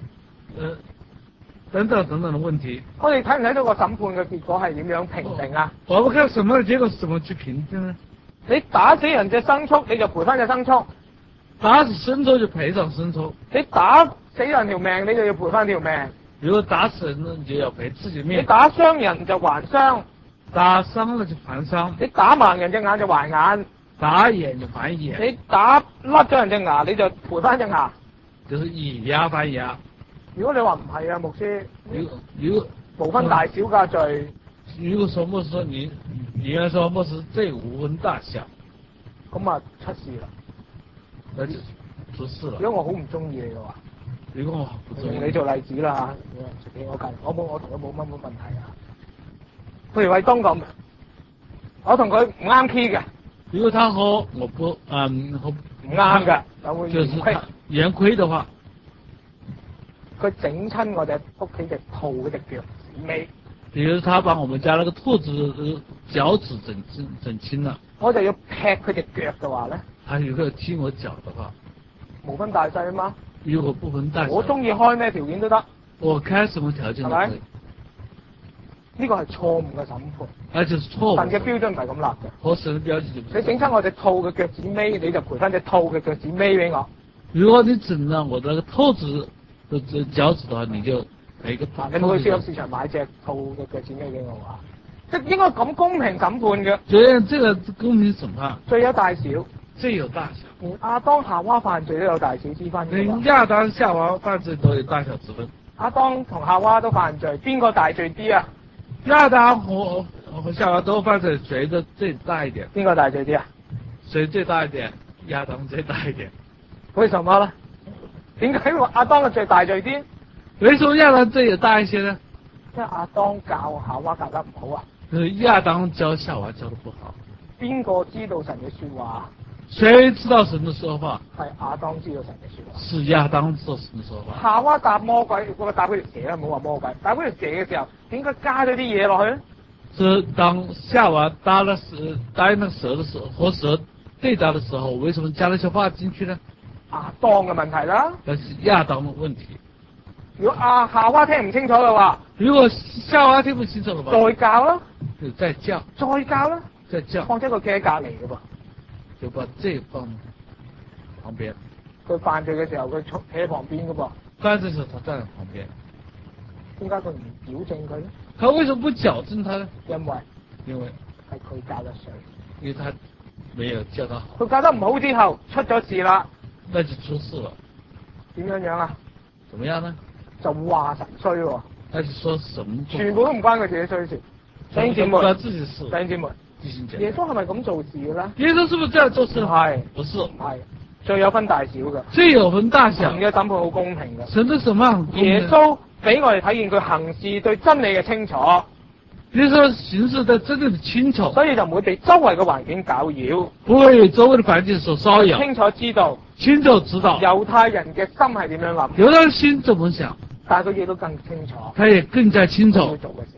等等的問題。 我哋睇唔睇到個審判嘅結果係點樣評定啊？ 我們看什麼結果，怎麼去評定呢？ 你打死人隻牲畜，你就賠翻隻牲畜； 打死牲畜就賠償牲畜。 你打死人條命，你就要賠翻條命。 如果打死人，你就要賠自己命。 你打傷人就還傷， 打傷了就還傷。 你打盲人隻眼就還眼， 打眼就還眼。 你打甩咗人隻牙，你就賠翻隻牙。 就是以牙還牙。 如果你話唔係啊，牧師， 如果無分大小嘅罪。 如果說牧師說你應該說牧師這無分大小， 咁啊出事啦， 那就出事了。 如果我好唔中意你嘅話， 如果我不中意你做例子啦嚇，你我隔離，我同佢冇乜問題啊。譬如偉東咁，我同佢唔啱 key 嘅。 如果他和我不唔啱嘅，就會就是圓規的話， 佢整親我哋屋企隻兔嗰隻腳趾尾。 比如他把我們家那個兔子的腳趾整親了， 我就要劈佢隻腳嘅話咧， 他如果踢我腳的話， 無分大細啊嘛。 如果不分大小， 我中意開咩條件都得。 我開什麼條件都可以。 呢個係錯誤嘅審判。 而且是錯誤。 神嘅標準唔係咁立嘅。 和神嘅標準就唔係。 你整親我隻兔嘅腳趾尾，你就賠翻隻兔嘅腳趾尾俾我。 如果你整咗我的兔子的腳趾的話，你就賠一個。 你冇去超級市場買隻兔嘅腳趾尾俾我話，即係應該咁公平審判嘅。 所以這個公平審判。 罪有大小。 罪有大小。 連亞當夏娃犯罪都有大小之分。 連亞當夏娃犯罪都有大小之分。 亞當同夏娃都犯罪，邊個大罪啲啊？ 亞當和夏娃都犯罪，誰的最大一點？ 邊個大罪啲啊？ 誰最大一點？亞當最大一點。 為什麼呢？點解亞當嘅罪大罪啲？ 為什麼亞當罪也大一些呢？ 因為亞當教夏娃教得唔好啊。 亞當教夏娃教得不好。 邊個知道神嘅說話？ 誰知道神的說話？ 係亞當知道神嘅說話。 是亞當知道神的說話。 夏娃答魔鬼，答嗰條蛇啦，唔好話魔鬼。答嗰條蛇嘅時候，點解加咗啲嘢落去咧？ 是當夏娃答應那蛇的時候，和蛇對答的時候，為什麼加了些話進去呢？ 亞當嘅問題啦。 那是亞當的問題。 如果夏娃聽唔清楚嘅話， 如果夏娃聽不清楚嘅話， 再教啦。 就再教。 再教啦。 再教。 放咗個企喺隔離嘅噃。 就把這放旁邊。 佢犯罪嘅時候，佢企喺旁邊嘅噃。 犯罪時候，他站在旁邊。 點解佢唔矯正佢咧？ 他為什麼不矯正他呢？ 因為係佢教得衰。 因為他沒有教得好。 佢教得唔好之後，出咗事啦。 那就出事了。 點樣啊？ 怎麼樣呢？ 就話神衰喎。 那就說神全部都唔關佢自己衰事。弟兄姊妹， 關自己事。 弟兄姊妹。耶穌係咪咁做事嘅咧？ 耶穌是不是這樣做事？ 係， 不是， 係，罪有分大小嘅。 罪有分大小。 神嘅審判好公平嘅。 神的審判很公平。 耶穌俾我哋睇見佢行事對真理嘅清楚。 耶穌行事對真理嘅清楚， 所以就唔會被周圍嘅環境攪擾。 不會被周圍嘅環境所騷擾。 清楚知道。 清楚知道。 猶太人嘅心係點樣諗？ 猶太人心怎麼想？ 但係佢亦都更清楚。 他也更加清楚。 做嘅時候。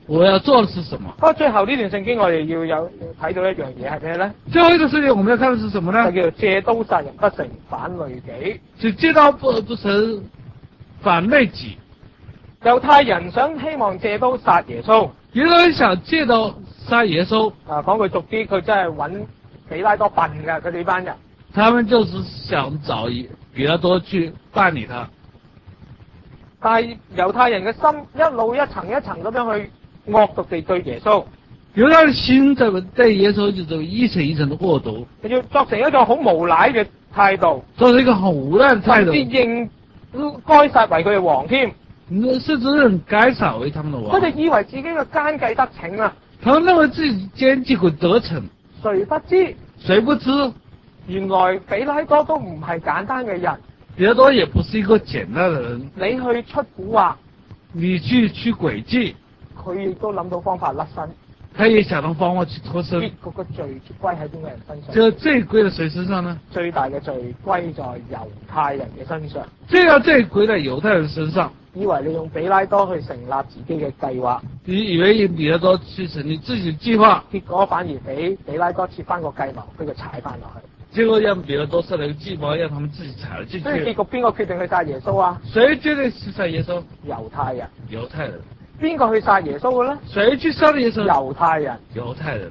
我要做的是什麼？ 不過最後呢段聖經我哋要睇到一樣嘢係咩咧？ 最後一個事情我們要看的是什麼呢？ 就叫做借刀殺人不成反累己。 就借刀不成反累己。 猶太人希望借刀殺耶穌。 有人想借刀殺耶穌。 講句俗啲，佢真係揾彼拉多笨㗎，佢哋呢班人。 他們就是想找彼拉多去辦理他。 但係猶太人嘅心一路一層一層咁樣去惡毒地對耶穌。 猶太人心對耶穌就一層一層的惡毒。 佢要作成一個好無賴嘅態度。 作成一個很無賴嘅態度。 甚至認該撒為佢嘅王添。 甚至認該撒為他們的王。 佢哋以為自己嘅奸計得逞啊！ 他們認為自己奸計會得逞。 誰不知？原來彼拉多都唔係簡單嘅人。 彼拉多也不是一個簡單的人。 你去出蠱惑， 你去詭計， 佢亦都諗到方法甩身。 他也想到方法去脫身。 結果個罪歸喺邊個人身上？ 這罪歸在誰身上呢？ 最大嘅罪歸在猶太人嘅身上。 這個罪歸在猶太人身上。 以為你用彼拉多去成立自己嘅計劃， 你以為用彼拉多去成立自己計劃， 結果反而俾彼拉多設翻個計謀，俾佢踩翻落去。 結果讓彼拉多設了個計謀，讓他們自己踩了進去。 所以結局邊個決定去殺耶穌啊？ 誰決定去殺耶穌？ 猶太人。 猶太人。 邊個去殺耶穌嘅咧？ 誰去殺耶穌？ 猶太人。 猶太人。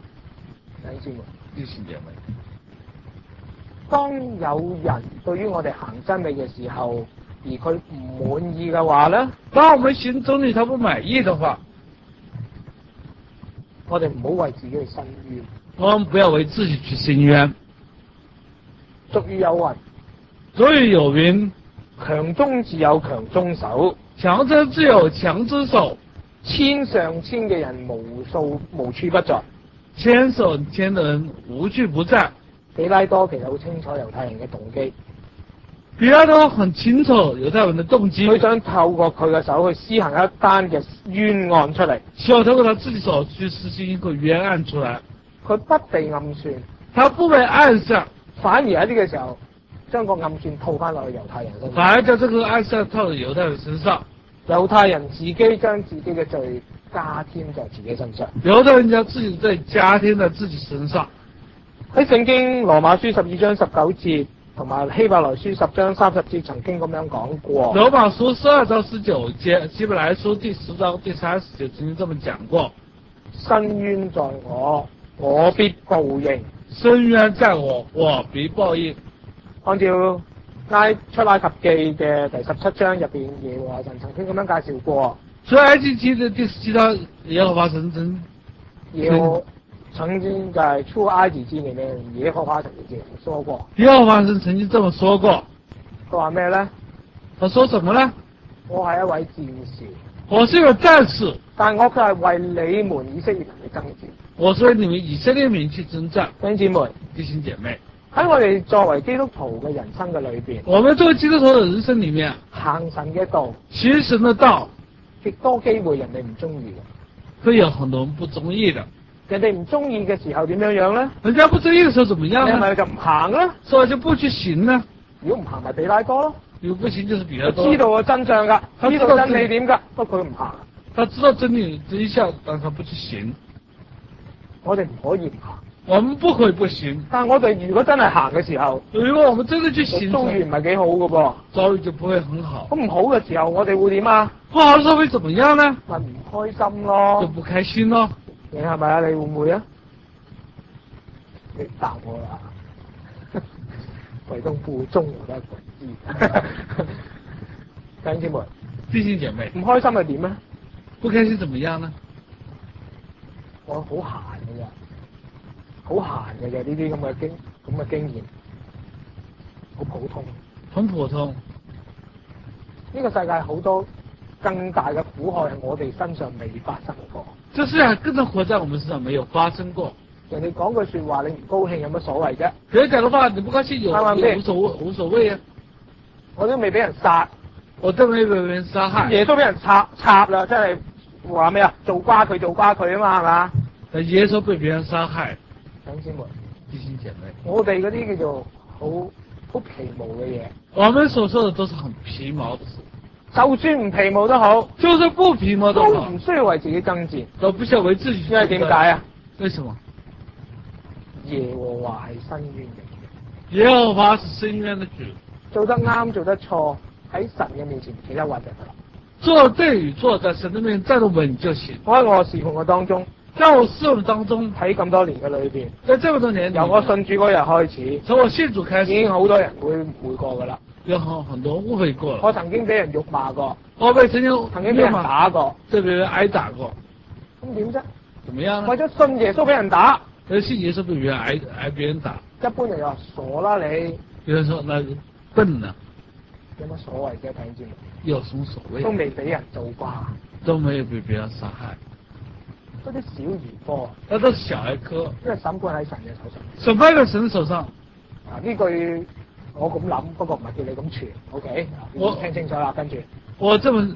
弟兄姐妹，當有人對於我哋行真理嘅時候，而佢唔滿意嘅話咧， 當我們行真理他不滿意的話， 我哋唔好為自己去申冤。 我們不要為自己去申冤。 俗語有云， 俗語有云， 強中自有強中手， 強中自有強之手， 千上千嘅人無處不在， 千上千的人無處不在。 彼拉多其實好清楚猶太人嘅動機。 彼拉多很清楚猶太人的動機， 佢想透過佢嘅手去施行一單嘅冤案出嚟。 希望透過他自己手去實行一個冤案出來。 佢不被暗算， 他不被暗算， 反而喺呢個時候將個暗算套翻落去猶太人身上。 反而將這個暗算套到猶太人身上。 猶太人自己將自己嘅罪加添在自己身上。 猶太人將自己罪加添在自己身上。 喺聖經羅馬書12章19節同埋希伯來書10章30節曾經咁樣講過。 羅馬書12章19節，希伯來書第10章第30節曾經這麼講過： 申冤在我，我必報應。 申冤在我，我必報應。 按照出埃及記嘅第17章入邊，耶和華神曾經咁樣介紹過。 出埃及記嘅第17章，耶和華神曾經在出埃及記裏面，耶和華曾經說過。 耶和華神曾經這麼說過。 佢話咩咧？ 他說什麼呢？ 我係一位戰士。 我是一個戰士， 但我卻係為你們以色列人去爭戰。 我是為你們以色列民去征戰。 弟兄姐妹， 喺我哋作為基督徒嘅人生嘅裏邊， 我們作為基督徒嘅人生裏面， 行神嘅道， 行神嘅道， 極多機會人哋唔中意嘅， 會有很多人不中意的。 人哋唔中意嘅時候點樣樣咧？ 人家不中意嘅時候怎麼樣呢？ 你係咪就唔行啦？ 所以就不去行呢？ 如果唔行咪彼拉多咯。 如果不行就是彼拉多。 知道個真相噶，知道真理點噶，不過佢唔行。 他知道真理真相，但他不去行。 我哋唔可以唔行。 我們不可以不行。 但我哋如果真係行嘅時候， 如果我們真的去行， 遭遇唔係幾好噶噃， 遭遇就不會很好。 咁唔好嘅時候，我哋會點啊？ 不好嘅時候會怎麼樣呢？ 咪唔開心咯， 就不開心咯。 你係咪啊？你會唔會啊？你答我啦。鬼東不中我都鬼知。弟兄姐妹，唔開心係點咧？ 不開心怎麼樣呢？ 我好閒嘅啫，好閒嘅啫，呢啲咁嘅經驗，好普通。 很普通。 呢個世界好多更大嘅苦害係我哋身上未發生過。 這世界更多活在我們身上沒有發生過。 人哋講句說話，你唔高興有乜所謂啫？ 別人講嘅話你不高興有無所謂啊？ 我都未俾人殺， 我都未俾人殺害。 耶穌俾人插啦，真係話咩啊？做瓜佢啊嘛，係嘛？ 但耶穌被別人殺害。 弟兄姐妹，我哋嗰啲叫做好皮毛嘅嘢。 我們所說的都是很皮毛的事。 就算唔皮毛都好， 就是不皮毛都好都唔，需要為自己爭戰。 都不需要為自己。 因為點解啊？ 為什麼？ 耶和華係伸冤嘅主， 耶和華是伸冤的主， 做得啱做得錯喺神嘅面前企得穩就得啦。 做對與錯，在神的面前站得穩就行。 我喺我侍奉嘅當中， 在我侍奉當中， 喺咁多年嘅裏邊， 在這麼多年裏， 由我信主嗰日開始， 從我信主開始， 已經好多人會誤會過噶啦。 有很多誤會過了。 我曾經俾人辱罵過， 我被曾經俾人打過， 對別人挨打過， 咁點啫？ 怎麼樣呢？ 為咗信耶穌俾人打， 有信耶穌被別人挨別人打， 一般人就話傻啦你， 有人說那笨啊， 有乜所謂嘅弟兄姊妹？ 有什麼所謂？ 都未俾人做啩， 都沒有被別人殺害， 嗰啲小兒科， 那都是小兒科， 因為審判喺神嘅手上。 審判在神手上。 啊呢句我咁諗，不過唔係叫你咁傳，OK？ 我聽清楚啦，跟住我這麼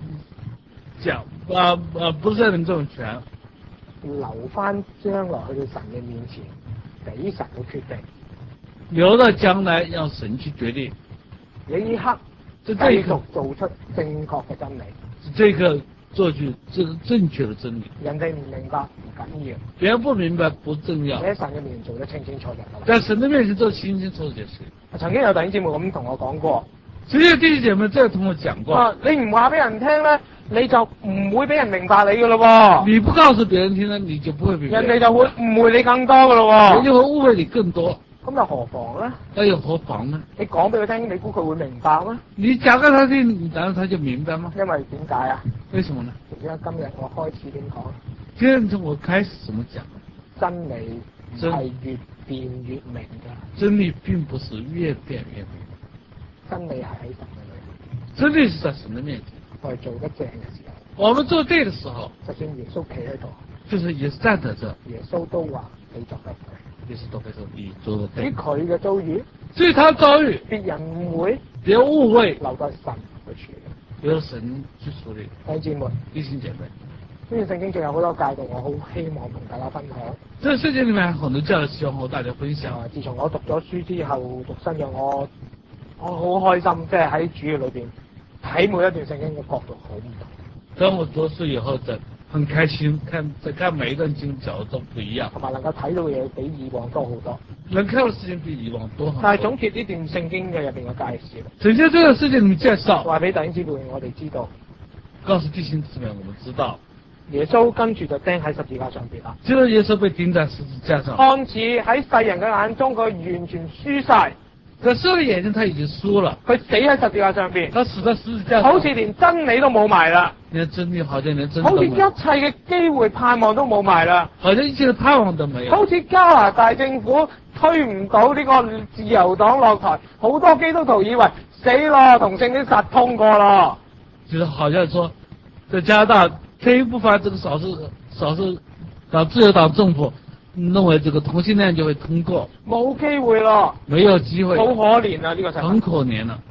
講，不是讓你們這麼傳， 留翻將來去到神嘅面前，俾神去決定。 留到將來讓神去決定。 你呢刻就繼續做出正確嘅真理， 這個做句正確的真理。 人哋唔明白唔緊要， 別人不明白不重要你，喺神嘅面前做得清清楚楚就得啦。 在神的面前做清清楚楚就行。 曾經有弟兄姊妹咁同我講過， 曾經有弟兄姐妹這樣同我講過， 你唔話俾人聽咧，你就唔會俾人明白你噶咯喎， 你不告訴別人聽呢，你就不會明白， 人哋就會誤會你更多噶咯喎， 人就會誤會你更多。 咁又何妨咧？ 那又何妨呢？ 你講俾佢聽，你估佢會明白咩？ 你講給他聽，你難道他就明白嗎？ 因為點解啊？ 為什麼呢？ 因為今日我開始點講？ 今日從我開始怎麼講？ 真理唔係越變越明㗎， 真理並不是越變越明， 真理係喺神嘅裏面。 真理是在神的面前。 我哋做得正嘅時候， 我們做對的時候， 就算耶穌企喺度， 就是也是站在這， 耶穌都話你作得對。 也是都會說你做得至於對。 佢嘅遭遇， 至於他遭遇， 別人誤會， 別誤會， 留待神去處理。 由神去處理。 弟兄姊妹， 弟兄姐妹， 呢段聖經仲有好多教導，我好希望同大家分享。 這聖經裏面很多教導希望和大家分享。 自從我讀咗書之後，讀新約，我好開心，即係喺主嘅裏邊睇每一段聖經嘅角度好唔同。 當我讀書以後，很開心，看每一段經角都不一樣， 同埋能夠睇到嘅嘢比以往多好多。 能看到事情比以往多很多。 但係總結呢段聖經嘅入邊嘅介紹， 總結這個事情裏面介紹， 話俾弟兄姊妹我哋知道， 告訴弟兄姊妹我們知道， 耶穌跟住就釘喺十字架上邊啦。 知道耶穌被釘在十字架上， 看似喺世人嘅眼中，佢完全輸晒。 在世人眼睛他已經輸了， 佢死喺十字架上邊， 他死在十字架上， 好似連真理都冇埋啦， 連真理好像連真理好似一都沒有， 切嘅機會盼望都冇埋啦， 好像一切的盼望都沒有， 好似加拿大政府推唔到呢個自由黨落台，好多基督徒以為死咯，同性戀實通過咯， 就是好像說，在加拿大推不翻這個少數黨自由黨政府認為這個同性戀就會通過， 冇機會咯， 沒有機會， 好可憐啊！呢個世界很可憐啊。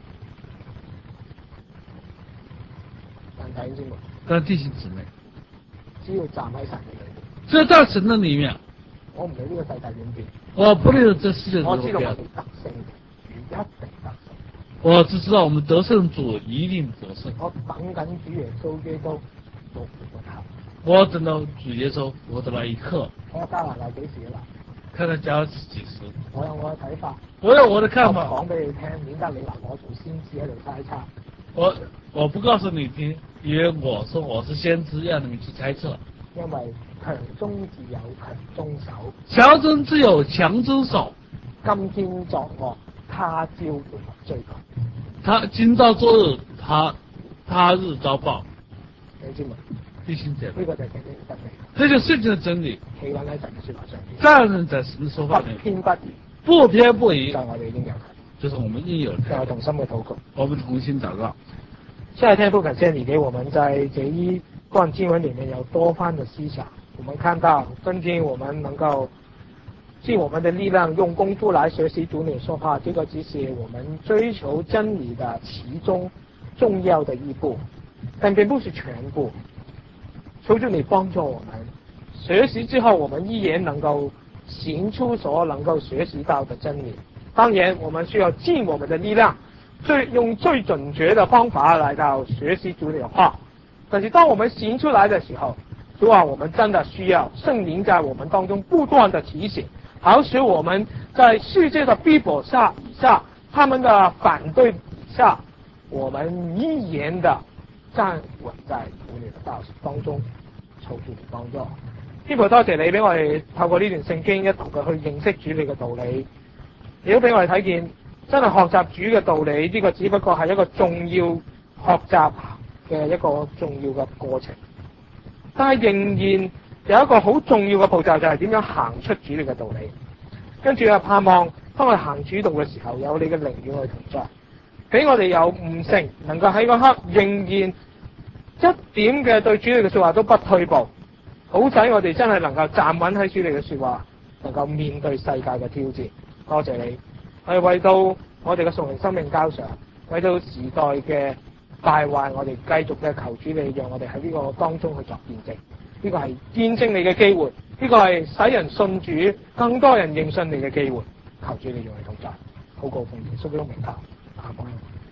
但弟兄姊妹， 但弟兄姊妹， 只要站喺神嘅裏面， 這在神的裏面， 我唔理呢個世界點變， 我不理這世界我怎麼變， 知道我哋得勝嘅主一定得勝。 我只知道我們得勝主一定得勝。 我等緊主耶穌基督復活後， 我等到主耶穌復活的那一刻， 睇下加拿大幾時啦。 看看加拿大幾時。 我有我嘅睇法， 我有我的看法。 講俾你聽，免得你話我做先知喺度猜測。 我不告訴你聽，因為我說我是先知，讓你們去猜測。 因為強中自有強中手， 強中自有強中手。 今天作惡，他朝會追究。 他今朝作日，他日遭報。 你知嘛？ 弟兄姐妹， 呢個就係聖經嘅真理。 這就是聖經的真理。 企穩喺神嘅說話上邊， 站人在神的說法裏不偏不倚， 不偏不倚就，係我哋應有嘅。 就是我們應有的就係同心嘅禱告。 我們同心禱告。 現在天父感謝你給我們在這一段經文裏面有多番的思想，我們看到真經我們能夠盡我們的力量用功夫來學習讀你說話，這個只是我們追求真理的其中重要的一步，但並不是全部。求求你幫助我們學習之後，我們依然能夠行出所能夠學習到的真理。當然，我們需要盡我們的力量用最準確的方法來到學習主你的話。但是當我們行出來的時候，主啊，我們真的需要聖靈在我們當中不斷的提醒，好使我們在世界的逼迫下，他們的反對底下，我們依然的站穩在主你的道當中，求主你幫助。天父，多謝你俾我哋透過呢段聖經一同嘅去認識主你嘅道理，亦都俾我哋睇見真係學習主嘅道理呢個只不過係一個重要學習嘅一個重要嘅過程，但係仍然有一個好重要嘅步驟，就係點樣行出主你嘅道理。跟住盼望當我哋行主道嘅時候，有你嘅靈與我哋同在，俾我哋有悟性，能夠喺嗰刻仍然一點嘅對主你嘅說話都不退步，好使我哋真係能夠站穩喺主你嘅說話，能夠面對世界嘅挑戰。多謝你，我哋為到我哋嘅屬靈生命交上，為到時代嘅敗壞，我哋繼續嘅求主你，讓我哋喺呢個當中去作見證。呢個係見證你嘅機會，呢個係使人信主、更多人認信你嘅機會。求主你用嚟同在，禱告奉耶穌基督名求，阿門。